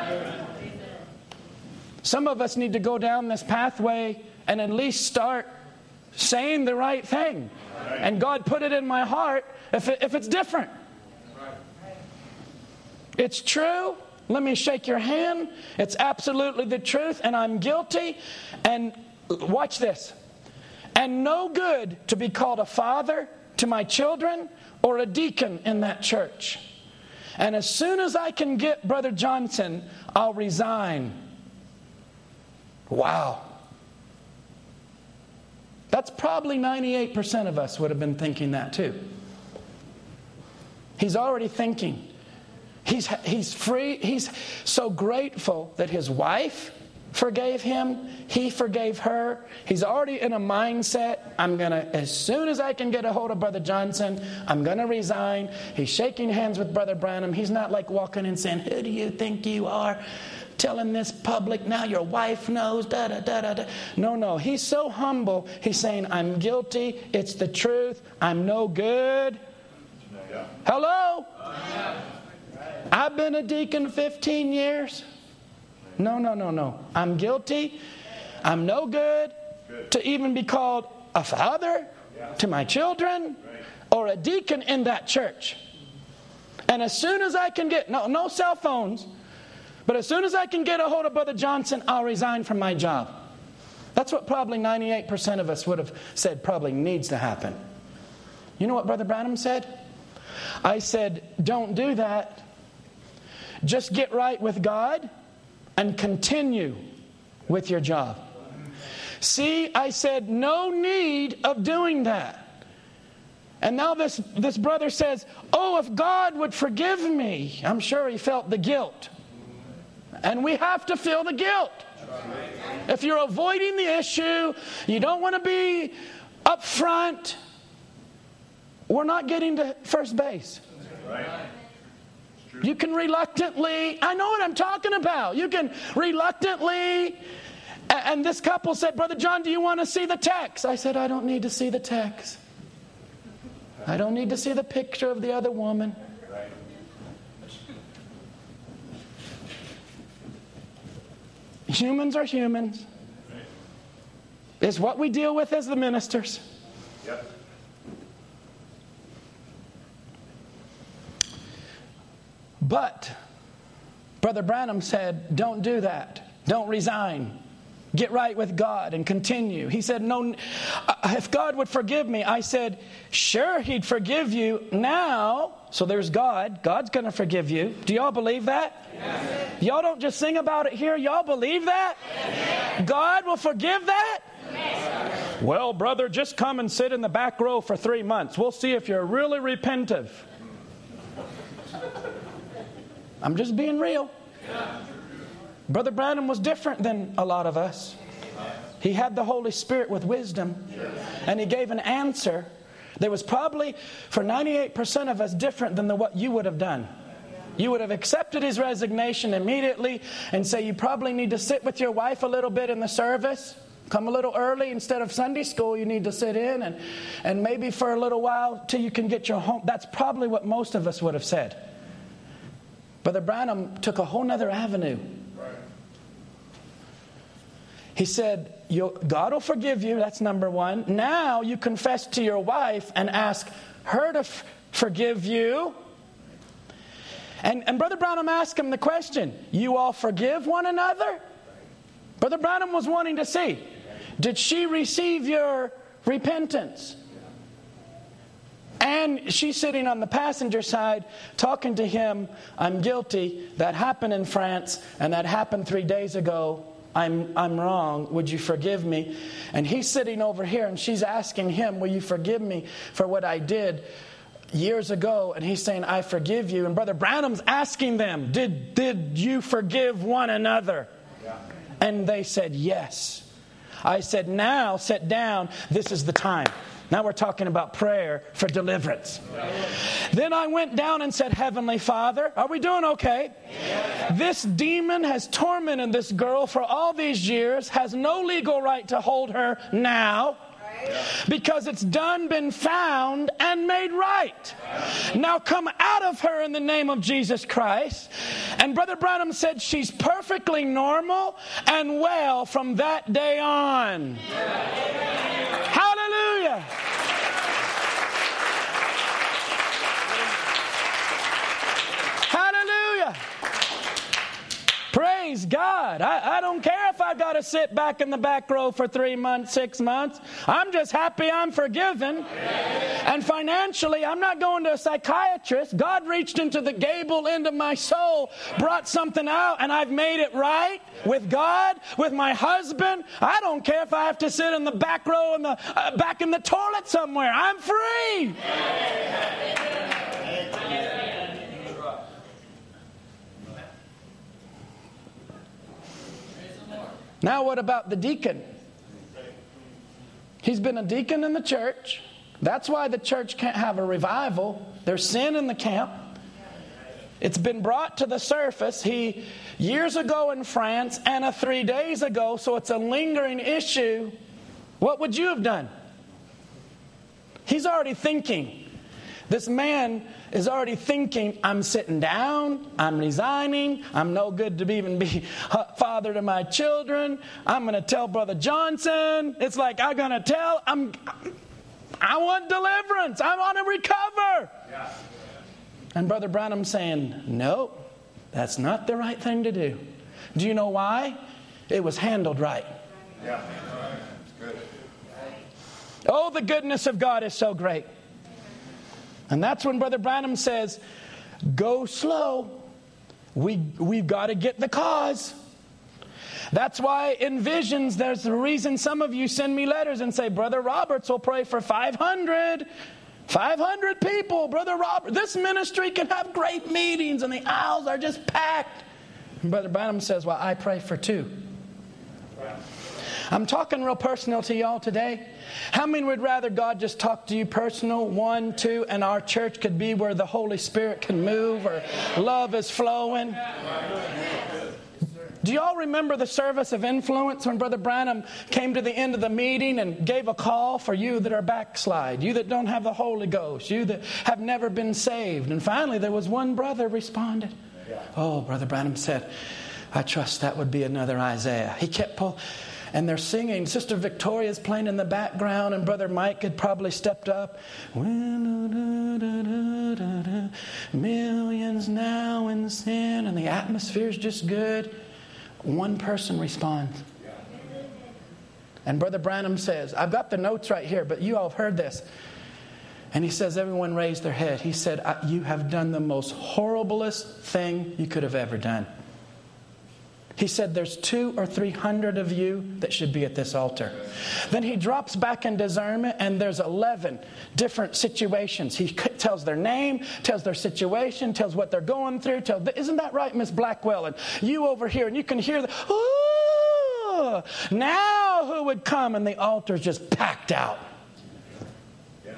Some of us need to go down this pathway and at least start saying the right thing. And God put it in my heart if it's different. It's true. Let me shake your hand. It's absolutely the truth and I'm guilty. And watch this. And no good to be called a father to my children or a deacon in that church. And as soon as I can get Brother Johnson, I'll resign. Wow. That's probably 98% of us would have been thinking that too. He's already thinking. He's free. He's so grateful that his wife forgave him. He forgave her. He's already in a mindset, as soon as I can get a hold of Brother Johnson, I'm going to resign. He's shaking hands with Brother Branham. He's not like walking in saying, who do you think you are? Telling this public, now your wife knows, da-da-da-da-da. No. He's so humble. He's saying, I'm guilty. It's the truth. I'm no good. Yeah. Hello? Yeah. I've been a deacon 15 years. No. I'm guilty. I'm no good to even be called a father to my children or a deacon in that church. And as soon as I can get, no cell phones, but as soon as I can get a hold of Brother Johnson, I'll resign from my job. That's what probably 98% of us would have said probably needs to happen. You know what Brother Branham said? I said, don't do that. Just get right with God and continue with your job. See, I said, no need of doing that. And now this brother says, oh, if God would forgive me. I'm sure he felt the guilt. And we have to feel the guilt. If you're avoiding the issue, you don't want to be up front, we're not getting to first base. You can reluctantly, I know what I'm talking about. You can reluctantly, and this couple said, Brother John, do you want to see the text? I said, I don't need to see the text. I don't need to see the picture of the other woman. Humans are humans. It's what we deal with as the ministers. Yep. But Brother Branham said, don't do that. Don't resign. Get right with God and continue. He said, no, if God would forgive me. I said, sure, He'd forgive you now. So there's God. God's going to forgive you. Do y'all believe that? Yes. Y'all don't just sing about it here. Y'all believe that? Yes. God will forgive that? Yes. Well, brother, just come and sit in the back row for 3 months. We'll see if you're really repentive. I'm just being real. Brother Branham was different than a lot of us. He had the Holy Spirit with wisdom, and he gave an answer that was probably, for 98% of us, different than what you would have done. You would have accepted his resignation immediately and say, you probably need to sit with your wife a little bit in the service. Come a little early. Instead of Sunday school, you need to sit in and maybe for a little while till you can get your home. That's probably what most of us would have said. Brother Branham took a whole nother avenue. He said, God will forgive you. That's number one. Now you confess to your wife and ask her to forgive you. And Brother Branham asked him the question, you all forgive one another? Brother Branham was wanting to see, did she receive your repentance? And she's sitting on the passenger side talking to him, I'm guilty. That happened in France, and that happened 3 days ago. I'm wrong. Would you forgive me? And he's sitting over here, and she's asking him, will you forgive me for what I did years ago? And he's saying, I forgive you. And Brother Branham's asking them, did you forgive one another? Yeah. And they said, yes. I said, now sit down. This is the time. Now we're talking about prayer for deliverance. Then I went down and said, Heavenly Father, are we doing okay? Yeah. This demon has tormented this girl for all these years, has no legal right to hold her now. Because it's been found and made right. Now come out of her in the name of Jesus Christ. And Brother Branham said she's perfectly normal and well from that day on. Hallelujah. Hallelujah. Praise God. I don't care if I got to sit back in the back row for 3 months, 6 months. I'm just happy I'm forgiven. And financially, I'm not going to a psychiatrist. God reached into the gable end of my soul, brought something out, and I've made it right with God, with my husband. I don't care if I have to sit in the back row in the back in the toilet somewhere. I'm free. Now what about the deacon? He's been a deacon in the church. That's why the church can't have a revival. There's sin in the camp. It's been brought to the surface. He, years ago in France, Anna 3 days ago, so it's a lingering issue. What would you have done? He's already thinking. This man is already thinking, I'm sitting down, I'm resigning, I'm no good to even be father to my children, I'm going to tell Brother Johnson. It's like, I'm going to tell, I want deliverance, I want to recover. Yeah. And Brother Branham's saying, no, that's not the right thing to do. Do you know why? It was handled right. Yeah. Good. Oh, the goodness of God is so great. And that's when Brother Branham says, go slow. We've got to get the cause. That's why in visions, there's the reason some of you send me letters and say, Brother Roberts will pray for 500 people. Brother Robert, this ministry can have great meetings and the aisles are just packed. And Brother Branham says, well, I pray for 2. I'm talking real personal to y'all today. How many would rather God just talk to you personal, 1, 2, and our church could be where the Holy Spirit can move or love is flowing? Do y'all remember the service of influence when Brother Branham came to the end of the meeting and gave a call for you that are backslide, you that don't have the Holy Ghost, you that have never been saved? And finally there was one brother responded. Oh, Brother Branham said, I trust that would be another Isaiah. He kept pulling. And they're singing. Sister Victoria's playing in the background, and Brother Mike had probably stepped up. Millions now in sin, and the atmosphere's just good. One person responds. And Brother Branham says, I've got the notes right here, but you all have heard this. And he says, everyone raised their head. He said, you have done the most horriblest thing you could have ever done. He said, there's 200 or 300 of you that should be at this altar. Then he drops back in discernment, and there's 11 different situations. He tells their name, tells their situation, tells what they're going through. Isn't that right, Miss Blackwell? And you over here, and you can hear ooh, now who would come? And the altar's just packed out. Yeah.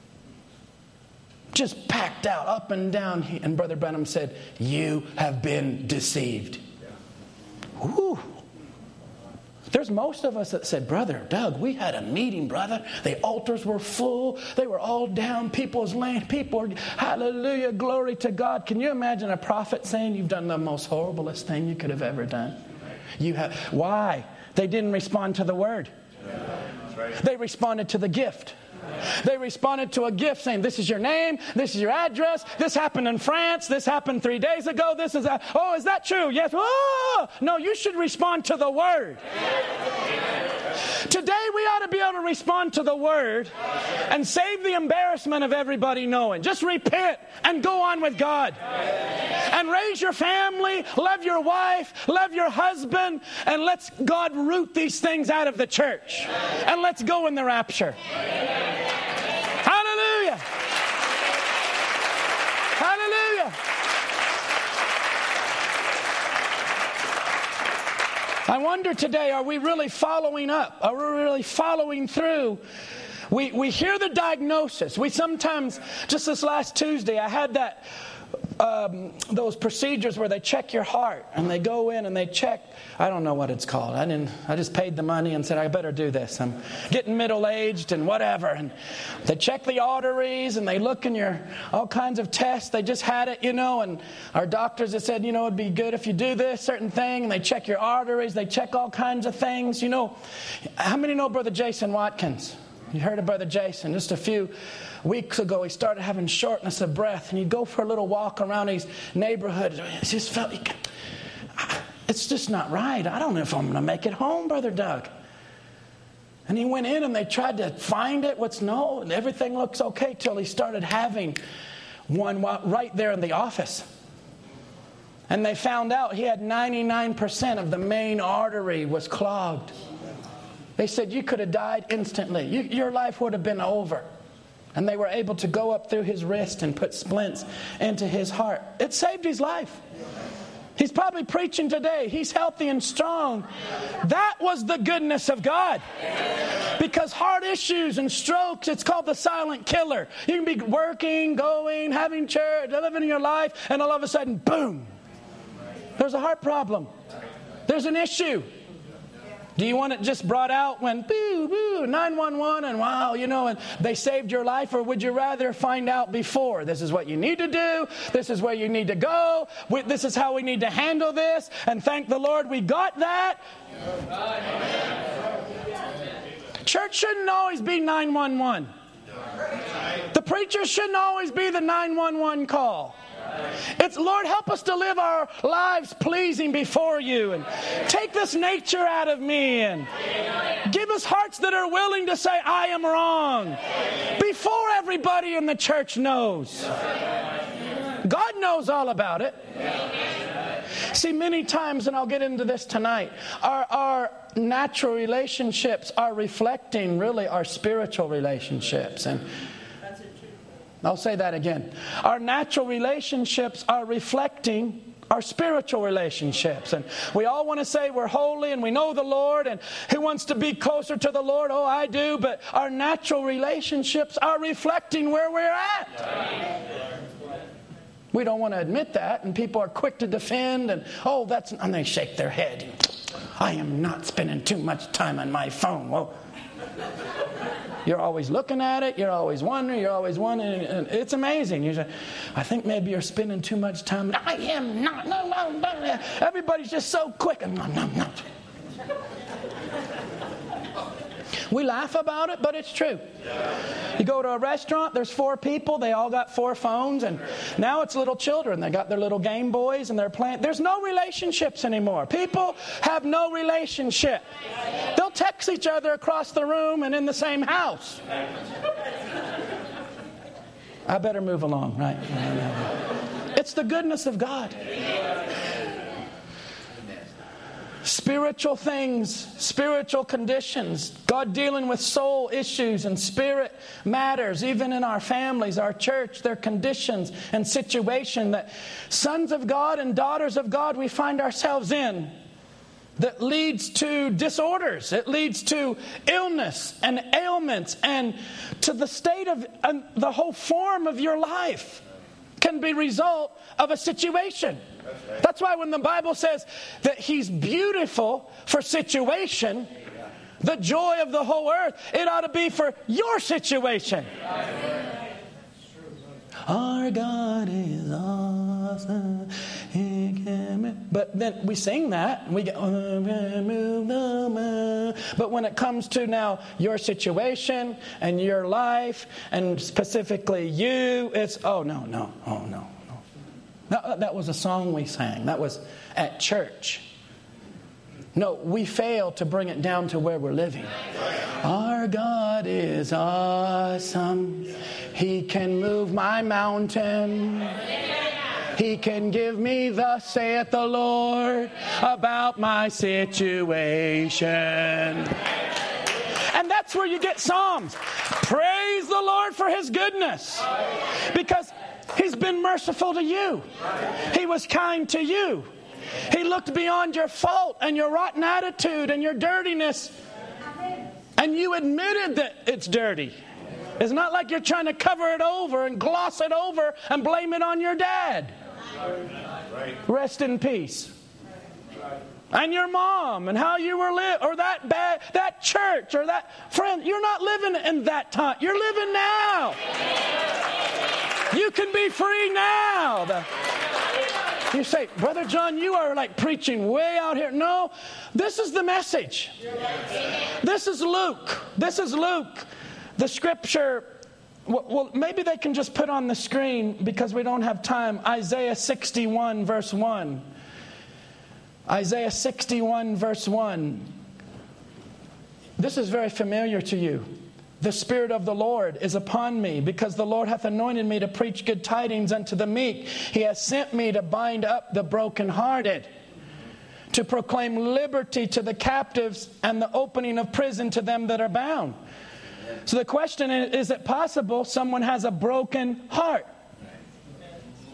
Just packed out, up and down. And Brother Branham said, you have been deceived. Ooh. There's most of us that said, Brother Doug, we had a meeting, brother. The altars were full. They were all down. People's land. People, hallelujah, glory to God. Can you imagine a prophet saying you've done the most horriblest thing you could have ever done? Why? They didn't respond to the word. They responded to the gift. They responded to a gift saying, this is your name, this is your address, this happened in France, this happened 3 days ago, this is oh, is that true? Yes. Oh, no, you should respond to the word. Today we ought to be able to respond to the word and save the embarrassment of everybody knowing. Just repent and go on with God. And raise your family, love your wife, love your husband, and let's God root these things out of the church. And let's go in the rapture. Hallelujah. Hallelujah. I wonder today, are we really following up? Are we really following through? We hear the diagnosis. We sometimes, just this last Tuesday, I had that those procedures where they check your heart and they go in and they check. I don't know what it's called. I just paid the money and said I better do this. I'm getting middle-aged and whatever. And they check the arteries and they look in your all kinds of tests. They just had it, and our doctors have said, it'd be good if you do this certain thing. And they check your arteries. They check all kinds of things. How many know Brother Jason Watkins? You heard of Brother Jason? Just a few weeks ago, he started having shortness of breath, and he'd go for a little walk around his neighborhood. He just felt, it's just not right. I don't know if I'm going to make it home, Brother Doug. And he went in, and they tried to find it. And everything looks okay till he started having one right there in the office. And they found out he had 99% of the main artery was clogged. They said, you could have died instantly. Your life would have been over. And they were able to go up through his wrist and put splints into his heart. It saved his life. He's probably preaching today. He's healthy and strong. That was the goodness of God. Because heart issues and strokes, it's called the silent killer. You can be working, going, having church, living your life, and all of a sudden, boom, there's a heart problem. There's an issue. Do you want it just brought out when, boo, boo, 911, and wow, and they saved your life? Or would you rather find out before? This is what you need to do. This is where you need to go. This is how we need to handle this. And thank the Lord we got that. Church shouldn't always be 911. The preacher shouldn't always be the 911 call. It's, Lord, help us to live our lives pleasing before you, and take this nature out of me, and give us hearts that are willing to say, I am wrong, before everybody in the church knows. God knows all about it. See, many times, and I'll get into this tonight, our natural relationships are reflecting really our spiritual relationships. And I'll say that again. Our natural relationships are reflecting our spiritual relationships. And we all want to say we're holy and we know the Lord, and who wants to be closer to the Lord? Oh, I do. But our natural relationships are reflecting where we're at. We don't want to admit that, and people are quick to defend, and and they shake their head. I am not spending too much time on my phone. Well, you're always looking at it. You're always wondering. And it's amazing. You say, I think maybe you're spending too much time. I am not. No. Everybody's just so quick. No. We laugh about it, but it's true. You go to a restaurant, there's 4 people, they all got 4 phones, and now it's little children. They got their little Game Boys and they're playing. There's no relationships anymore. People have no relationship. They'll text each other across the room and in the same house. I better move along, right? It's the goodness of God. Spiritual things, spiritual conditions, God dealing with soul issues and spirit matters, even in our families, our church, their conditions and situation that sons of God and daughters of God we find ourselves in, that leads to disorders. It leads to illness and ailments, and to the state of the whole form of your life can be result of a situation. That's why when the Bible says that He's beautiful for situation, the joy of the whole earth, it ought to be for your situation. Our God is awesome. But then we sing that, and we get, but when it comes to now your situation and your life, and specifically you, it's, no. That was a song we sang. That was at church. No, we fail to bring it down to where we're living. Our God is awesome. He can move my mountain. He can give me thus saith the Lord about my situation. And that's where you get Psalms. Praise the Lord for His goodness. Because He's been merciful to you. He was kind to you. He looked beyond your fault and your rotten attitude and your dirtiness. And you admitted that it's dirty. It's not like you're trying to cover it over and gloss it over and blame it on your dad. Rest in peace. And your mom and how you were living, or that church or that friend. You're not living in that time. You're living now. You can be free now. You say, Brother John, you are like preaching way out here. No, this is the message. This is Luke. The scripture, well, maybe they can just put on the screen because we don't have time. Isaiah 61 verse 1. Isaiah 61 verse 1. This is very familiar to you. The Spirit of the Lord is upon me, because the Lord hath anointed me to preach good tidings unto the meek. He has sent me to bind up the brokenhearted, to proclaim liberty to the captives, and the opening of prison to them that are bound. So the question is it possible someone has a broken heart?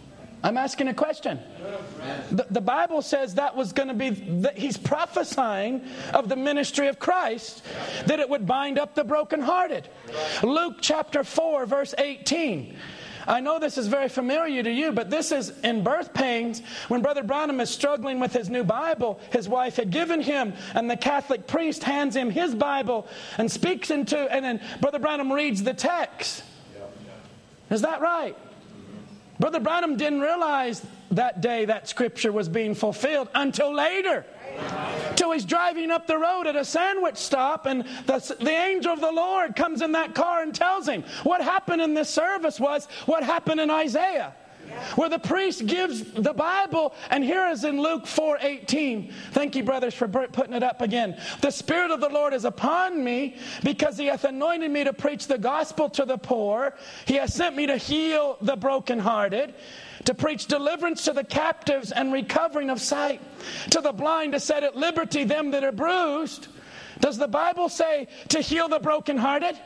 I'm asking a question. The Bible says that was going to be, that he's prophesying of the ministry of Christ, that it would bind up the brokenhearted. Luke chapter 4, verse 18. I know this is very familiar to you, but this is in birth pains. When Brother Branham is struggling with his new Bible, his wife had given him, and the Catholic priest hands him his Bible and speaks into, and then Brother Branham reads the text. Is that right? Brother Branham didn't realize that day that scripture was being fulfilled until later. Till he's driving up the road at a sandwich stop, and the angel of the Lord comes in that car and tells him what happened in this service was what happened in Isaiah, where the priest gives the Bible, and here is in Luke 4:18. Thank you, brothers, for putting it up again. The Spirit of the Lord is upon me, because he hath anointed me to preach the gospel to the poor. He has sent me to heal the brokenhearted, to preach deliverance to the captives and recovering of sight, to the blind to set at liberty them that are bruised. Does the Bible say to heal the brokenhearted?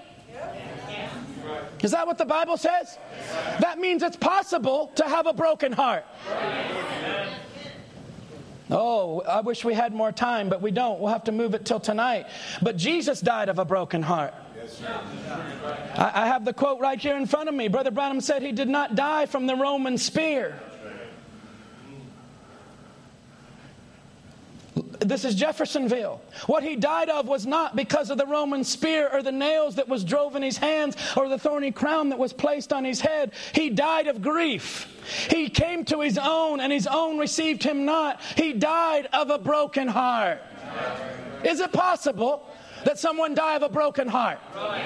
Is that what the Bible says? That means it's possible to have a broken heart. Oh, I wish we had more time, but we don't. We'll have to move it till tonight. But Jesus died of a broken heart. I have the quote right here in front of me. Brother Branham said he did not die from the Roman spear. This is Jeffersonville. What he died of was not because of the Roman spear or the nails that was drove in his hands or the thorny crown that was placed on his head. He died of grief. He came to his own, and his own received him not. He died of a broken heart. Is it possible that someone die of a broken heart?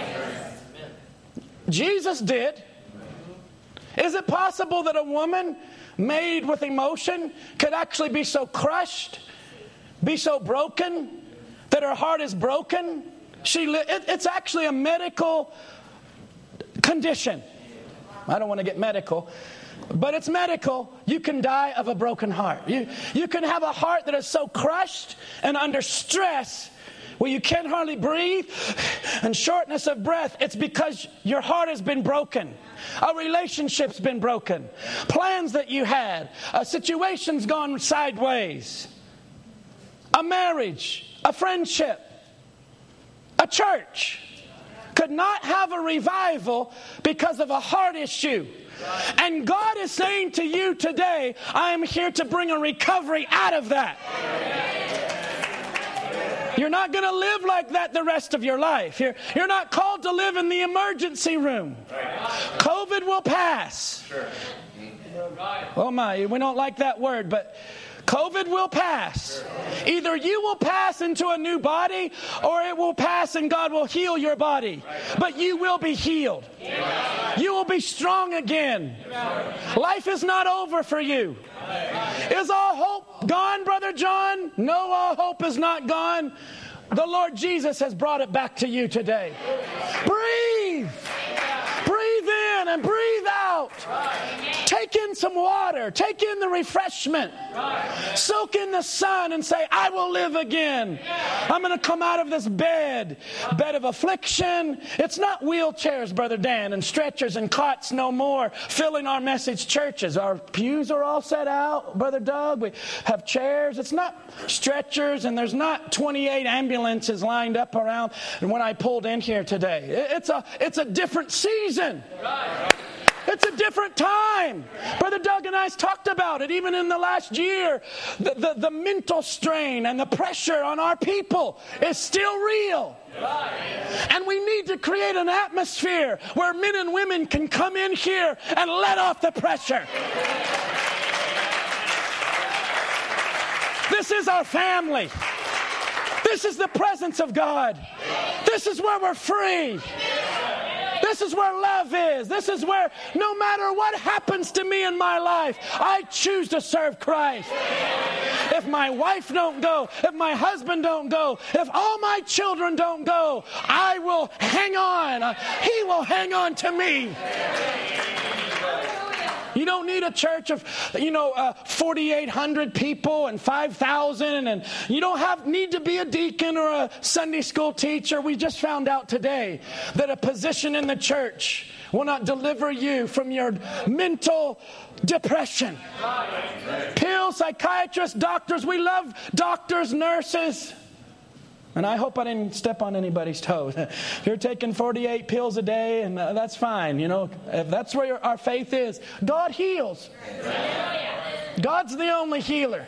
Jesus did. Is it possible that a woman made with emotion could actually be so crushed, be so broken, that her heart is broken? It's actually a medical condition. I don't want to get medical, but it's medical. You can die of a broken heart. You can have a heart that is so crushed and under stress where you can't hardly breathe and shortness of breath. It's because your heart has been broken. A relationship's been broken. Plans that you had. A situation's gone sideways. A marriage, a friendship, a church could not have a revival because of a heart issue. And God is saying to you today, I am here to bring a recovery out of that. You're not going to live like that the rest of your life. You're not called to live in the emergency room. COVID will pass. Oh my, we don't like that word, but COVID will pass. Either you will pass into a new body, or it will pass and God will heal your body. But you will be healed. You will be strong again. Life is not over for you. Is all hope gone, Brother John? No, all hope is not gone. The Lord Jesus has brought it back to you today. Breathe. Breathe in and breathe out. Take in some water. Take in the refreshment. Soak in the sun and say, I will live again. I'm going to come out of this bed of affliction. It's not wheelchairs, Brother Dan, and stretchers and cots no more filling our message churches. Our pews are all set out, Brother Doug. We have chairs. It's not stretchers, and there's not 28 ambulances lined up around. And when I pulled in here today, it's a different season. It's a different time. Brother Doug and I talked about it even in the last year. The mental strain and the pressure on our people is still real. And we need to create an atmosphere where men and women can come in here and let off the pressure. This is our family. This is the presence of God. This is where we're free. This is where love is. This is where no matter what happens to me in my life, I choose to serve Christ. If my wife don't go, if my husband don't go, if all my children don't go, I will hang on. He will hang on to me. You don't need a church of, 4,800 people and 5,000, and you don't need to be a deacon or a Sunday school teacher. We just found out today that a position in the church will not deliver you from your mental depression. Pills, psychiatrists, doctors. We love doctors, nurses. And I hope I didn't step on anybody's toes. You're taking 48 pills a day, and that's fine. You know, if that's where our faith is. God heals. God's the only healer.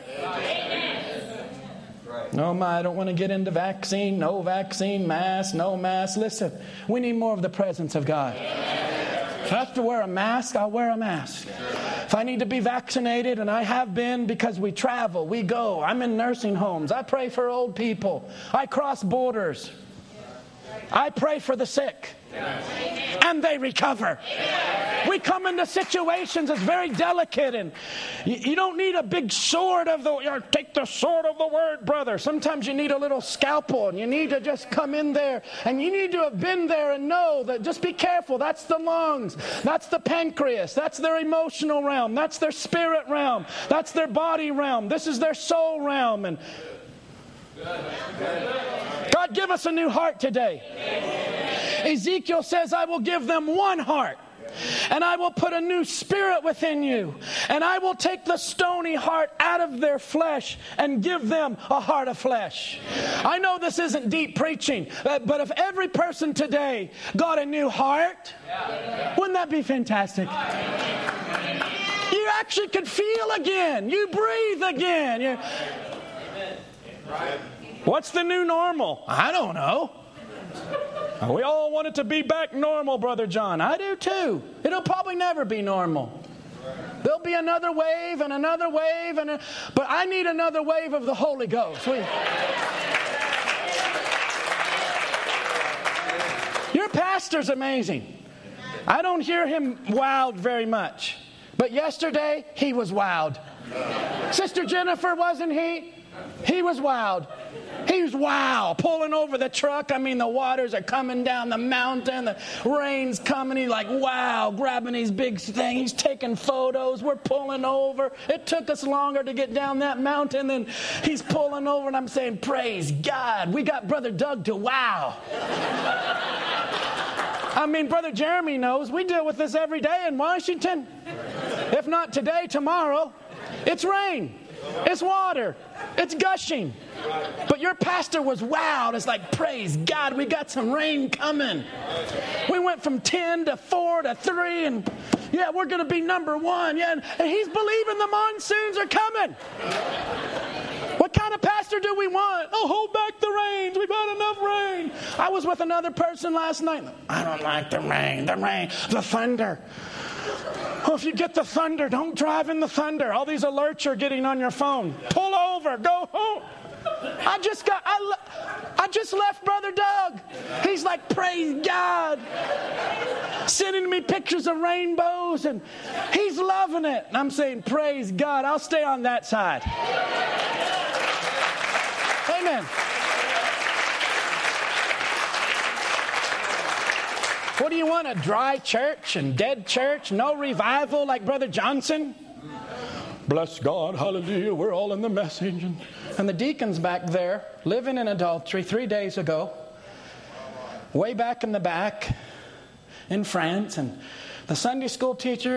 No, I don't want to get into vaccine. No vaccine, mask, no mask. Listen, we need more of the presence of God. If I have to wear a mask, I'll wear a mask. If I need to be vaccinated, and I have been because we travel, we go. I'm in nursing homes. I pray for old people. I cross borders. I pray for the sick. And they recover. We come into situations that's very delicate, and you don't need a big sword of the, take the sword of the word, brother. Sometimes you need a little scalpel, and you need to just come in there, and you need to have been there and know that just be careful. That's the lungs. That's the pancreas. That's their emotional realm. That's their spirit realm. That's their body realm. This is their soul realm. And God, give us a new heart today. Ezekiel says, I will give them one heart, and I will put a new spirit within you, and I will take the stony heart out of their flesh and give them a heart of flesh. I know this isn't deep preaching, but if every person today got a new heart, wouldn't that be fantastic? You actually could feel again. You breathe again. What's the new normal? I don't know. We all want it to be back normal, Brother John. I do too. It'll probably never be normal. There'll be another wave and another wave, but I need another wave of the Holy Ghost. Your pastor's amazing. I don't hear him wowed very much, but yesterday he was wowed. Sister Jennifer, wasn't he? He was wowed. He's pulling over the truck. I mean, the waters are coming down the mountain. The rain's coming. He's like, wow, grabbing these big things. He's taking photos. We're pulling over. It took us longer to get down that mountain than he's pulling over. And I'm saying, praise God. We got Brother Doug to wow. I mean, Brother Jeremy knows. We deal with this every day in Washington. If not today, tomorrow. It's rain. It's water. It's gushing. But your pastor was wowed. It's like, praise God, we got some rain coming. We went from 10 to 4 to 3, and yeah, we're going to be number 1. Yeah, and he's believing the monsoons are coming. What kind of pastor do we want? Oh, hold back the rains. We've had enough rain. I was with another person last night. I don't like the rain, the thunder. Oh, if you get the thunder, don't drive in the thunder. All these alerts you're getting on your phone. Pull over, go home. I just left Brother Doug. He's like, praise God. Sending me pictures of rainbows, and he's loving it. And I'm saying, praise God. I'll stay on that side. Amen. What do you want, a dry church and dead church? No revival like Brother Johnson? Bless God, hallelujah, we're all in the message. And the deacon's back there, living in adultery 3 days ago, way back in the back in France, and the Sunday school teacher,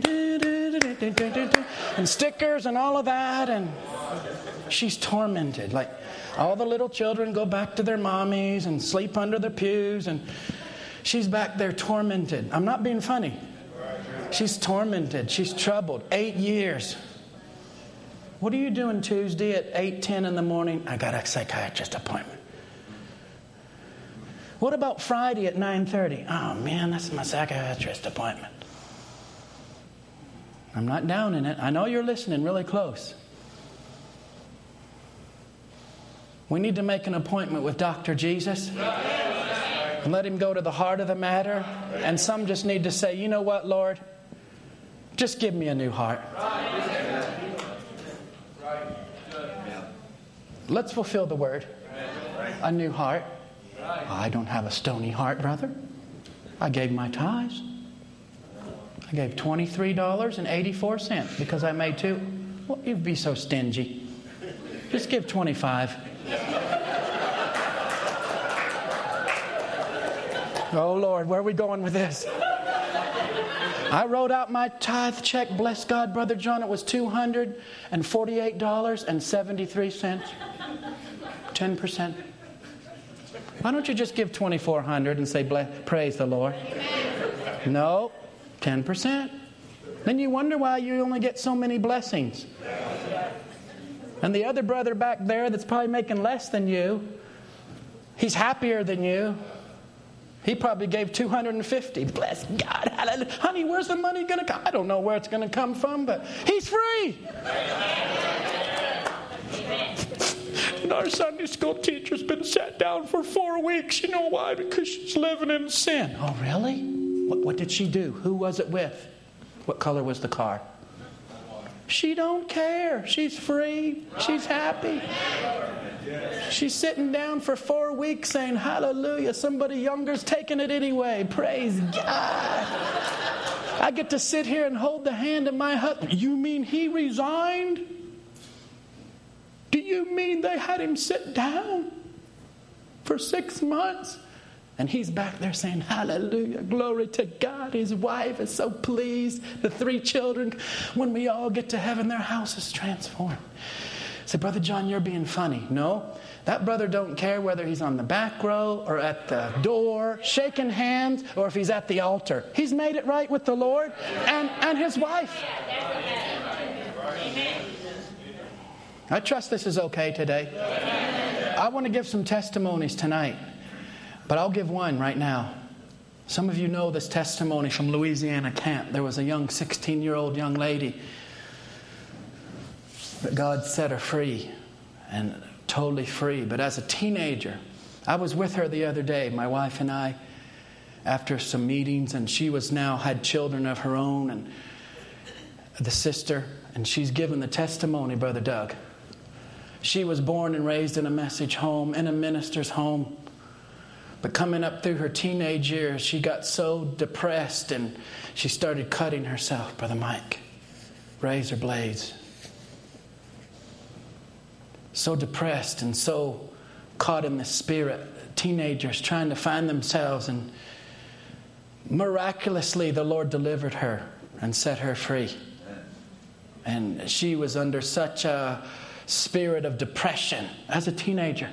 and stickers and all of that, and she's tormented. Like, all the little children go back to their mommies and sleep under the pews, and she's back there tormented. I'm not being funny. She's tormented. She's troubled. 8 years. What are you doing Tuesday at 8:10 in the morning? I got a psychiatrist appointment. What about Friday at 9:30? Oh, man, that's my psychiatrist appointment. I'm not down in it. I know you're listening really close. We need to make an appointment with Dr. Jesus and let him go to the heart of the matter. And some just need to say, you know what, Lord? Just give me a new heart. Let's fulfill the word. A new heart. I don't have a stony heart, brother. I gave my tithes. I gave $23.84 because I made 2. Well, you'd be so stingy. Just give 25. Oh, Lord, where are we going with this? I wrote out my tithe check. Bless God, Brother John. It was $248.73. 10%. Why don't you just give $2,400 and say, praise the Lord? No, 10%. Then you wonder why you only get so many blessings. And the other brother back there that's probably making less than you, he's happier than you. He probably gave $250. Bless God. Hallelujah. Honey, where's the money going to come? I don't know where it's going to come from, but he's free. And our Sunday school teacher's been sat down for 4 weeks. You know why? Because she's living in sin. Oh, really? What did she do? Who was it with? What color was the car? She don't care. She's free. She's happy. She's sitting down for 4 weeks saying, hallelujah, somebody younger's taking it anyway. Praise God. I get to sit here and hold the hand of my husband. You mean he resigned? Do you mean they had him sit down for 6 months? And he's back there saying, hallelujah, glory to God. His wife is so pleased. The 3 children, when we all get to heaven, their house is transformed. I said, Brother John, you're being funny. No, that brother don't care whether he's on the back row or at the door, shaking hands, or if he's at the altar. He's made it right with the Lord and his wife. I trust this is okay today. I want to give some testimonies tonight, but I'll give one right now. Some of you know this testimony from Louisiana camp. There was a young 16-year-old young lady that God set her free, and totally free. But as a teenager, I was with her the other day, my wife and I, after some meetings, and she was now had children of her own, and the sister, and she's given the testimony, Brother Doug. She was born and raised in a message home, in a minister's home. But coming up through her teenage years, she got so depressed and she started cutting herself, Brother Mike. Razor blades. So depressed and so caught in the spirit. Teenagers trying to find themselves, and miraculously the Lord delivered her and set her free. And she was under such a spirit of depression as a teenager.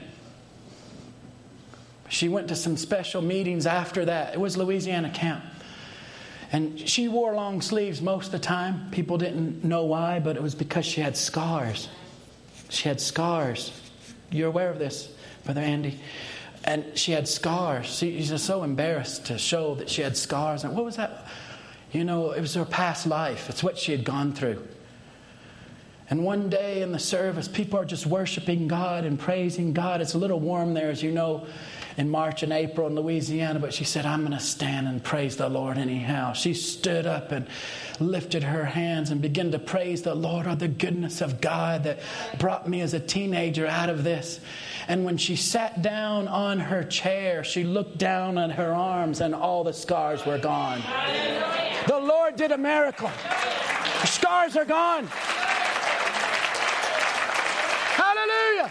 She went to some special meetings after that. It was Louisiana camp. And she wore long sleeves most of the time. People didn't know why, but it was because she had scars. She had scars. You're aware of this, Brother Andy? And she had scars. She's just so embarrassed to show that she had scars. And what was that? You know, it was her past life. It's what she had gone through. And one day in the service, people are just worshiping God and praising God. It's a little warm there, as you know, in March and April in Louisiana. But she said, I'm going to stand and praise the Lord anyhow. She stood up and lifted her hands and began to praise the Lord on the goodness of God that brought me as a teenager out of this. And when she sat down on her chair, she looked down at her arms and all the scars were gone. The Lord did a miracle. The scars are gone. Hallelujah.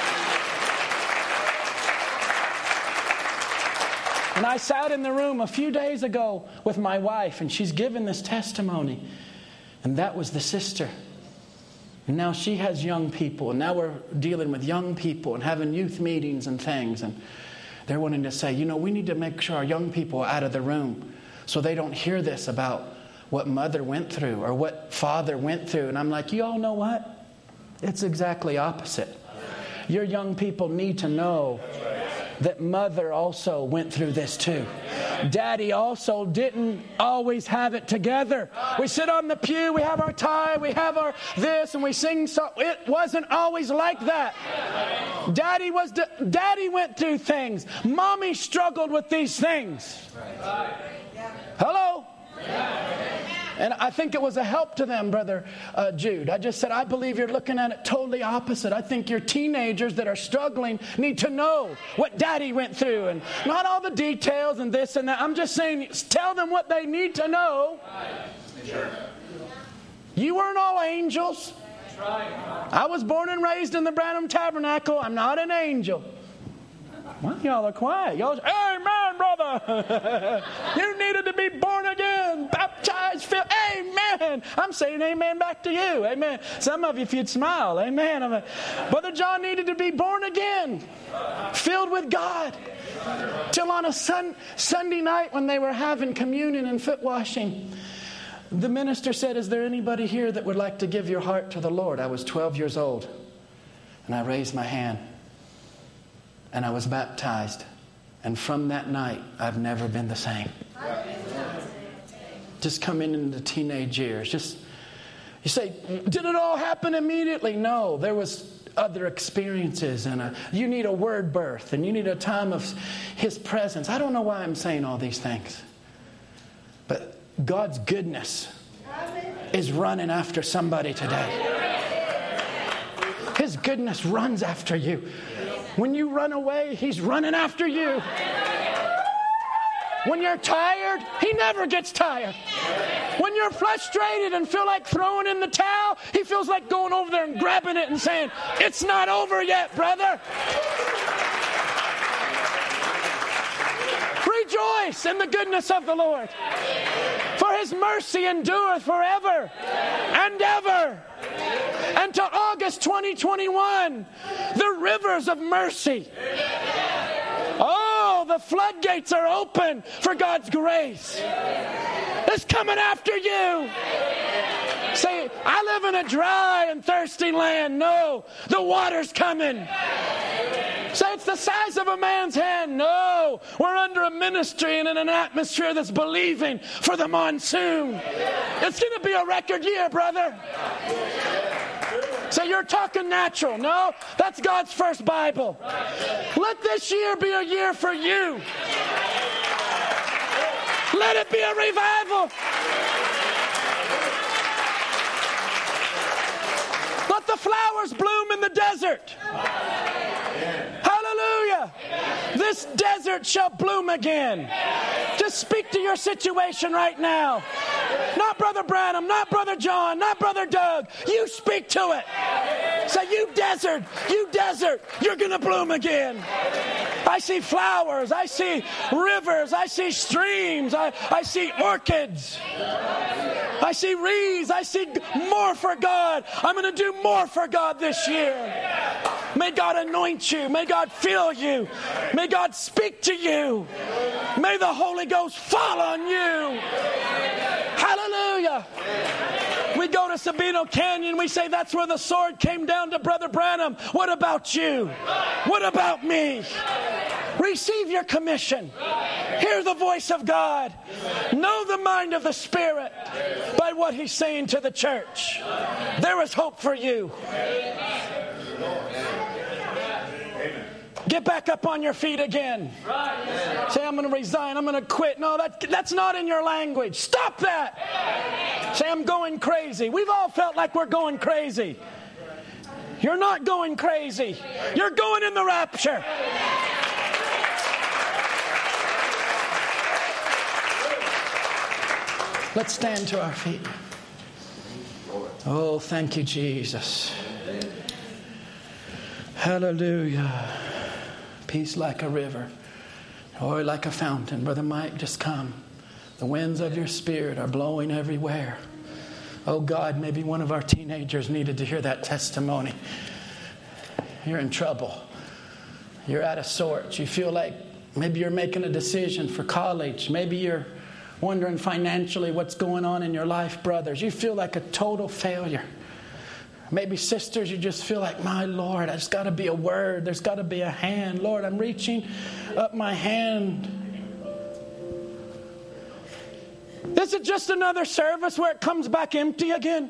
And I sat in the room a few days ago with my wife, and she's given this testimony. And that was the sister. And now she has young people, and now we're dealing with young people and having youth meetings and things. And they're wanting to say, you know, we need to make sure our young people are out of the room so they don't hear this about what mother went through or what father went through. And I'm like, you all know what? It's exactly opposite. Your young people need to know that mother also went through this too. Daddy also didn't always have it together. We sit on the pew, we have our tie, we have our this, and we sing. So it wasn't always like that. Daddy went through things. Mommy struggled with these things. Hello? And I think it was a help to them, Brother Jude. I just said, I believe you're looking at it totally opposite. I think your teenagers that are struggling need to know what Daddy went through. And not all the details and this and that. I'm just saying, tell them what they need to know. You weren't all angels. I was born and raised in the Branham Tabernacle. I'm not an angel. Well, y'all are quiet. Y'all say, amen, brother. You needed to be born again, baptized guys feel? Amen. I'm saying amen back to you. Amen. Some of you, if you'd smile, amen. Brother John needed to be born again, filled with God. Till on a Sunday night when they were having communion and foot washing, the minister said, is there anybody here that would like to give your heart to the Lord? I was 12 years old. And I raised my hand. And I was baptized. And from that night, I've never been the same. Just coming into teenage years. You say, did it all happen immediately? No, there was other experiences, and you need a word birth, and you need a time of His presence. I don't know why I'm saying all these things, but God's goodness is running after somebody today. His goodness runs after you. When you run away, He's running after you. When you're tired, He never gets tired. When you're frustrated and feel like throwing in the towel, He feels like going over there and grabbing it and saying, it's not over yet, brother. Rejoice in the goodness of the Lord. For His mercy endureth forever and ever. Until August 2021, the rivers of mercy. Oh, the floodgates are open for God's grace. It's coming after you. Say, I live in a dry and thirsty land. No, the water's coming. Say, it's the size of a man's hand. No, we're under a ministry and in an atmosphere that's believing for the monsoon. It's going to be a record year, brother. Say, you're talking natural. No, that's God's first Bible. Let this year be a year for you. Let it be a revival. Let the flowers bloom in the desert. Hallelujah. This desert shall bloom again. Just speak to your situation right now. Not Brother Branham, not Brother John, not Brother Doug. You speak to it. Say, you desert, you're going to bloom again. I see flowers, I see rivers, I see streams, I see orchids. I see wreaths, I see more for God. I'm going to do more for God this year. May God anoint you. May God fill you. May God speak to you. May the Holy Ghost fall on you. Hallelujah. We go to Sabino Canyon. We say that's where the sword came down to Brother Branham. What about you? What about me? Receive your commission. Hear the voice of God. Know the mind of the Spirit by what He's saying to the church. There is hope for you. Get back up on your feet again. Say, I'm going to resign. I'm going to quit. No, that's not in your language. Stop that. Say, I'm going crazy. We've all felt like we're going crazy. You're not going crazy. You're going in the rapture. Let's stand to our feet. Oh, thank you, Jesus. Hallelujah. Peace like a river, joy like a fountain. Brother Mike, just come. The winds of your Spirit are blowing everywhere. Oh God, maybe one of our teenagers needed to hear that testimony. You're in trouble. You're out of sorts. You feel like maybe you're making a decision for college. Maybe you're wondering financially what's going on in your life, brothers. You feel like a total failure. Maybe sisters, you just feel like, my Lord, there's got to be a word. There's got to be a hand. Lord, I'm reaching up my hand. Is it just another service where it comes back empty again?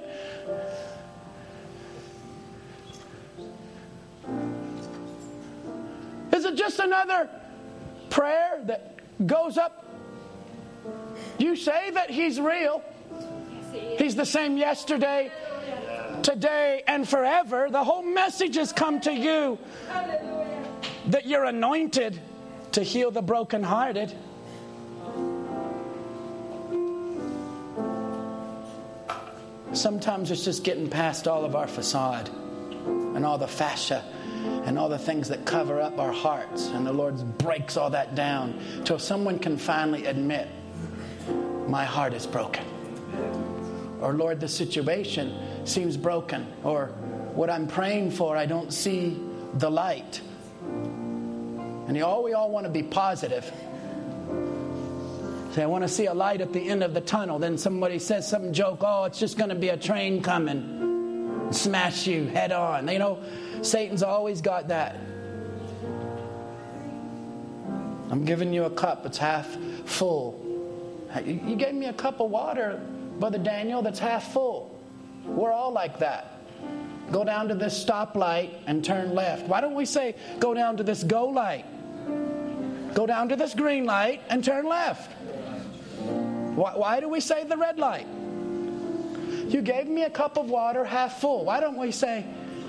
Is it just another prayer that goes up? You say that He's real. He's the same yesterday, today, and forever. The whole message has come to you that you're anointed to heal the brokenhearted. Sometimes it's just getting past all of our facade and all the fascia and all the things that cover up our hearts. And the Lord breaks all that down till someone can finally admit, my heart is broken. Or Lord, the situation seems broken. Or what I'm praying for, I don't see the light. And we all want to be positive. Say, I want to see a light at the end of the tunnel. Then somebody says some joke, oh, it's just going to be a train coming. Smash you head on. You know, Satan's always got that. I'm giving you a cup. It's half full. You gave me a cup of water, Brother Daniel, that's half full. We're all like that. Go down to this stoplight and turn left. Why don't we say, go down to this go light? Go down to this green light and turn left. Why do we say the red light? You gave me a cup of water half full. Why don't we say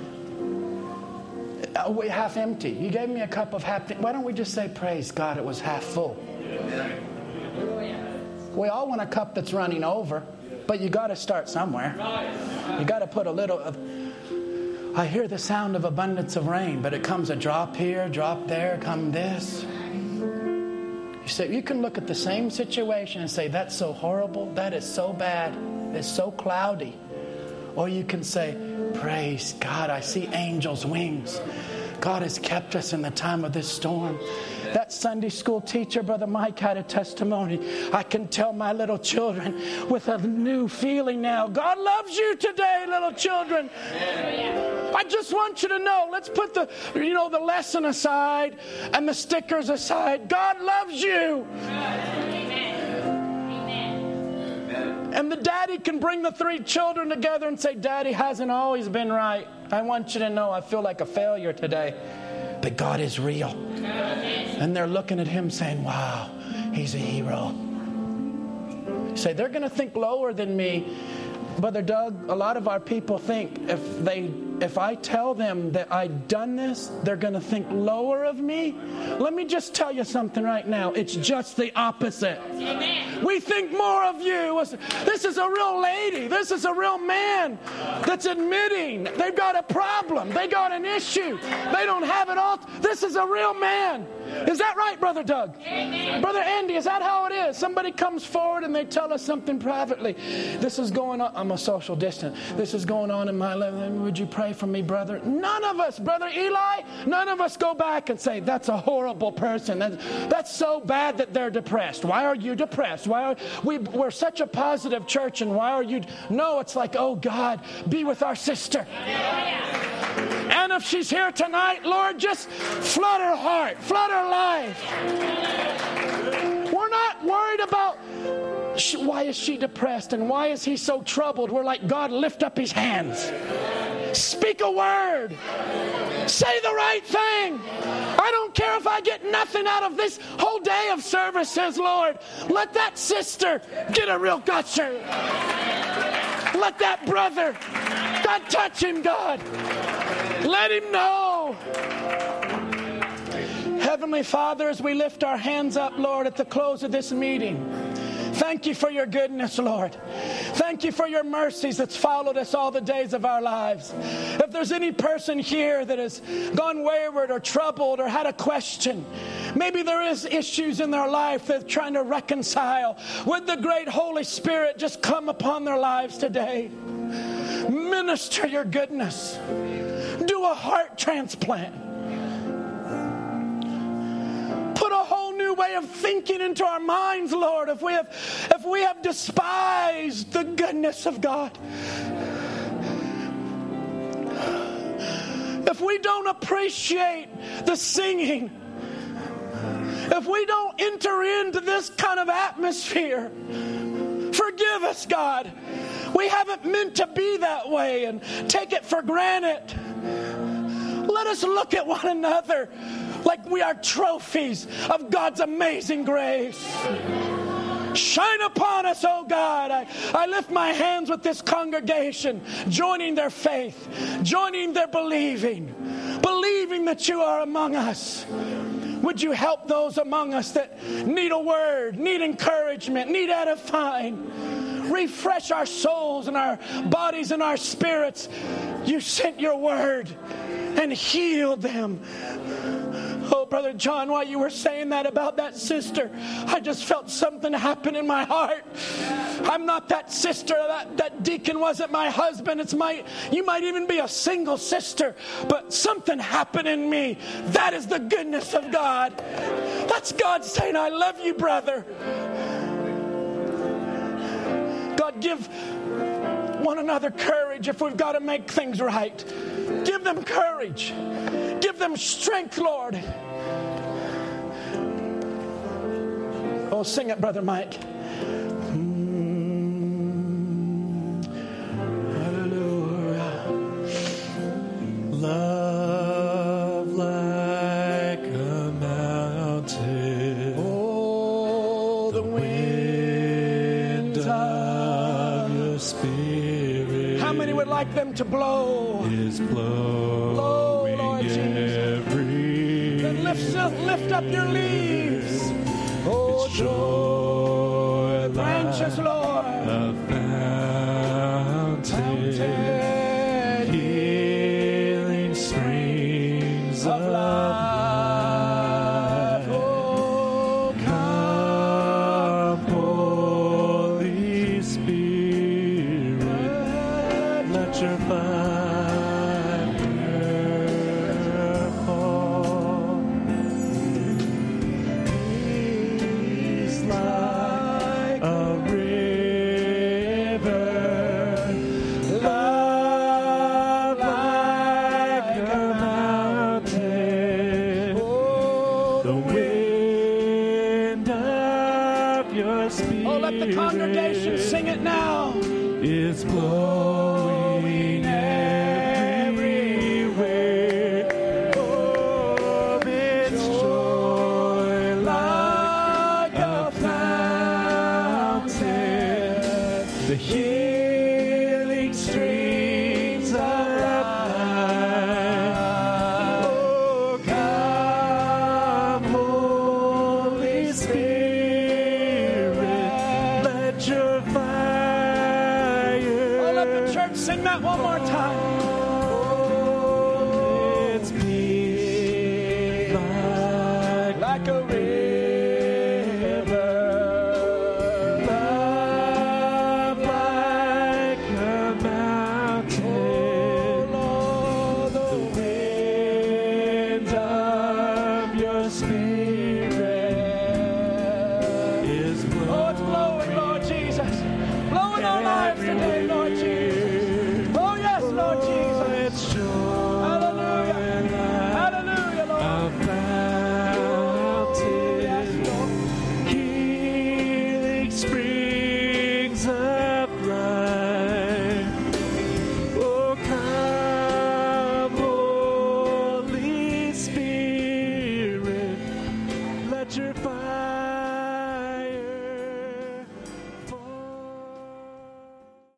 half empty? You gave me a cup of half empty. Why don't we just say, praise God, it was half full? We all want a cup that's running over, but you got to start somewhere. You got to put a little of... I hear the sound of abundance of rain, but it comes a drop here, drop there, come this. You say, you can look at the same situation and say, that's so horrible, that is so bad, it's so cloudy. Or you can say, praise God, I see angels' wings. God has kept us in the time of this storm. That Sunday school teacher, Brother Mike, had a testimony. I can tell my little children with a new feeling now. God loves you today, little children. I just want you to know, let's put the lesson aside and the stickers aside. God loves you. And the daddy can bring the 3 children together and say, Daddy hasn't always been right. I want you to know I feel like a failure today. But God is real. And they're looking at him saying, wow, he's a hero. You say, they're going to think lower than me. Brother Doug, a lot of our people think if I tell them that I've done this, they're going to think lower of me. Let me just tell you something right now. It's just the opposite. Amen. We think more of you. This is a real lady. This is a real man that's admitting they've got a problem. They got an issue. They don't have it all. This is a real man. Is that right, Brother Doug? Amen. Brother Andy, is that how it is? Somebody comes forward and they tell us something privately. This is going on. I'm a social distance. This is going on in my life. Would you pray for me, brother? None of us, Brother Eli, none of us go back and say, that's a horrible person. That's so bad that they're depressed. Why are you depressed? We're such a positive church, and why are you? No, it's like, oh God, be with our sister. And if she's here tonight, Lord, just flood her heart, flood her life. We're not worried about why is she depressed and why is he so troubled. We're like, God, lift up his hands. Speak a word. Say the right thing. I don't care if I get nothing out of this whole day of services, Lord. Let that sister get a real gusher. Let that brother, God, touch him, God. Let him know. Heavenly Father, as we lift our hands up, Lord, at the close of this meeting, thank you for your goodness, Lord. Thank you for your mercies that's followed us all the days of our lives. If there's any person here that has gone wayward or troubled or had a question, maybe there is issues in their life that they're trying to reconcile, would the great Holy Spirit just come upon their lives today? Minister your goodness. Do a heart transplant. Put a whole new way of thinking into our minds, Lord, if we have despised the goodness of God. If we don't appreciate the singing, if we don't enter into this kind of atmosphere, forgive us, God. We haven't meant to be that way and take it for granted. Let us look at one another like we are trophies of God's amazing grace. Shine upon us, oh God. I lift my hands with this congregation, joining their faith, joining their believing that you are among us. Would you help those among us that need a word, need encouragement, need edifying? Refresh our souls and our bodies and our spirits. You sent your word and healed them. Oh, Brother John, while you were saying that about that sister, I just felt something happen in my heart. I'm not that sister. That deacon wasn't my husband. You might even be a single sister, but something happened in me. That is the goodness of God. That's God saying, I love you, brother. God, give one another courage if we've got to make things right. Give them courage. Give them strength, Lord. Oh, sing it, Brother Mike. Hallelujah. Love like a mountain. Oh, the winds of your spirit. How many would like them to blow? Is blowing Lord Jesus. Then lift up your leaves. Oh, joy, branches, Lord. A fountain, healing streams of life. Oh, come, Holy Spirit, let your fire fall. Peace like a river, love like a mountain. The wind of your spirit. oh, let the congregation sing it now. Is blowing everywhere. Oh, it's joy like a fountain. The healing streams of life. Oh, come, Holy Spirit, let your fire. Oh, let the church sing that one more time.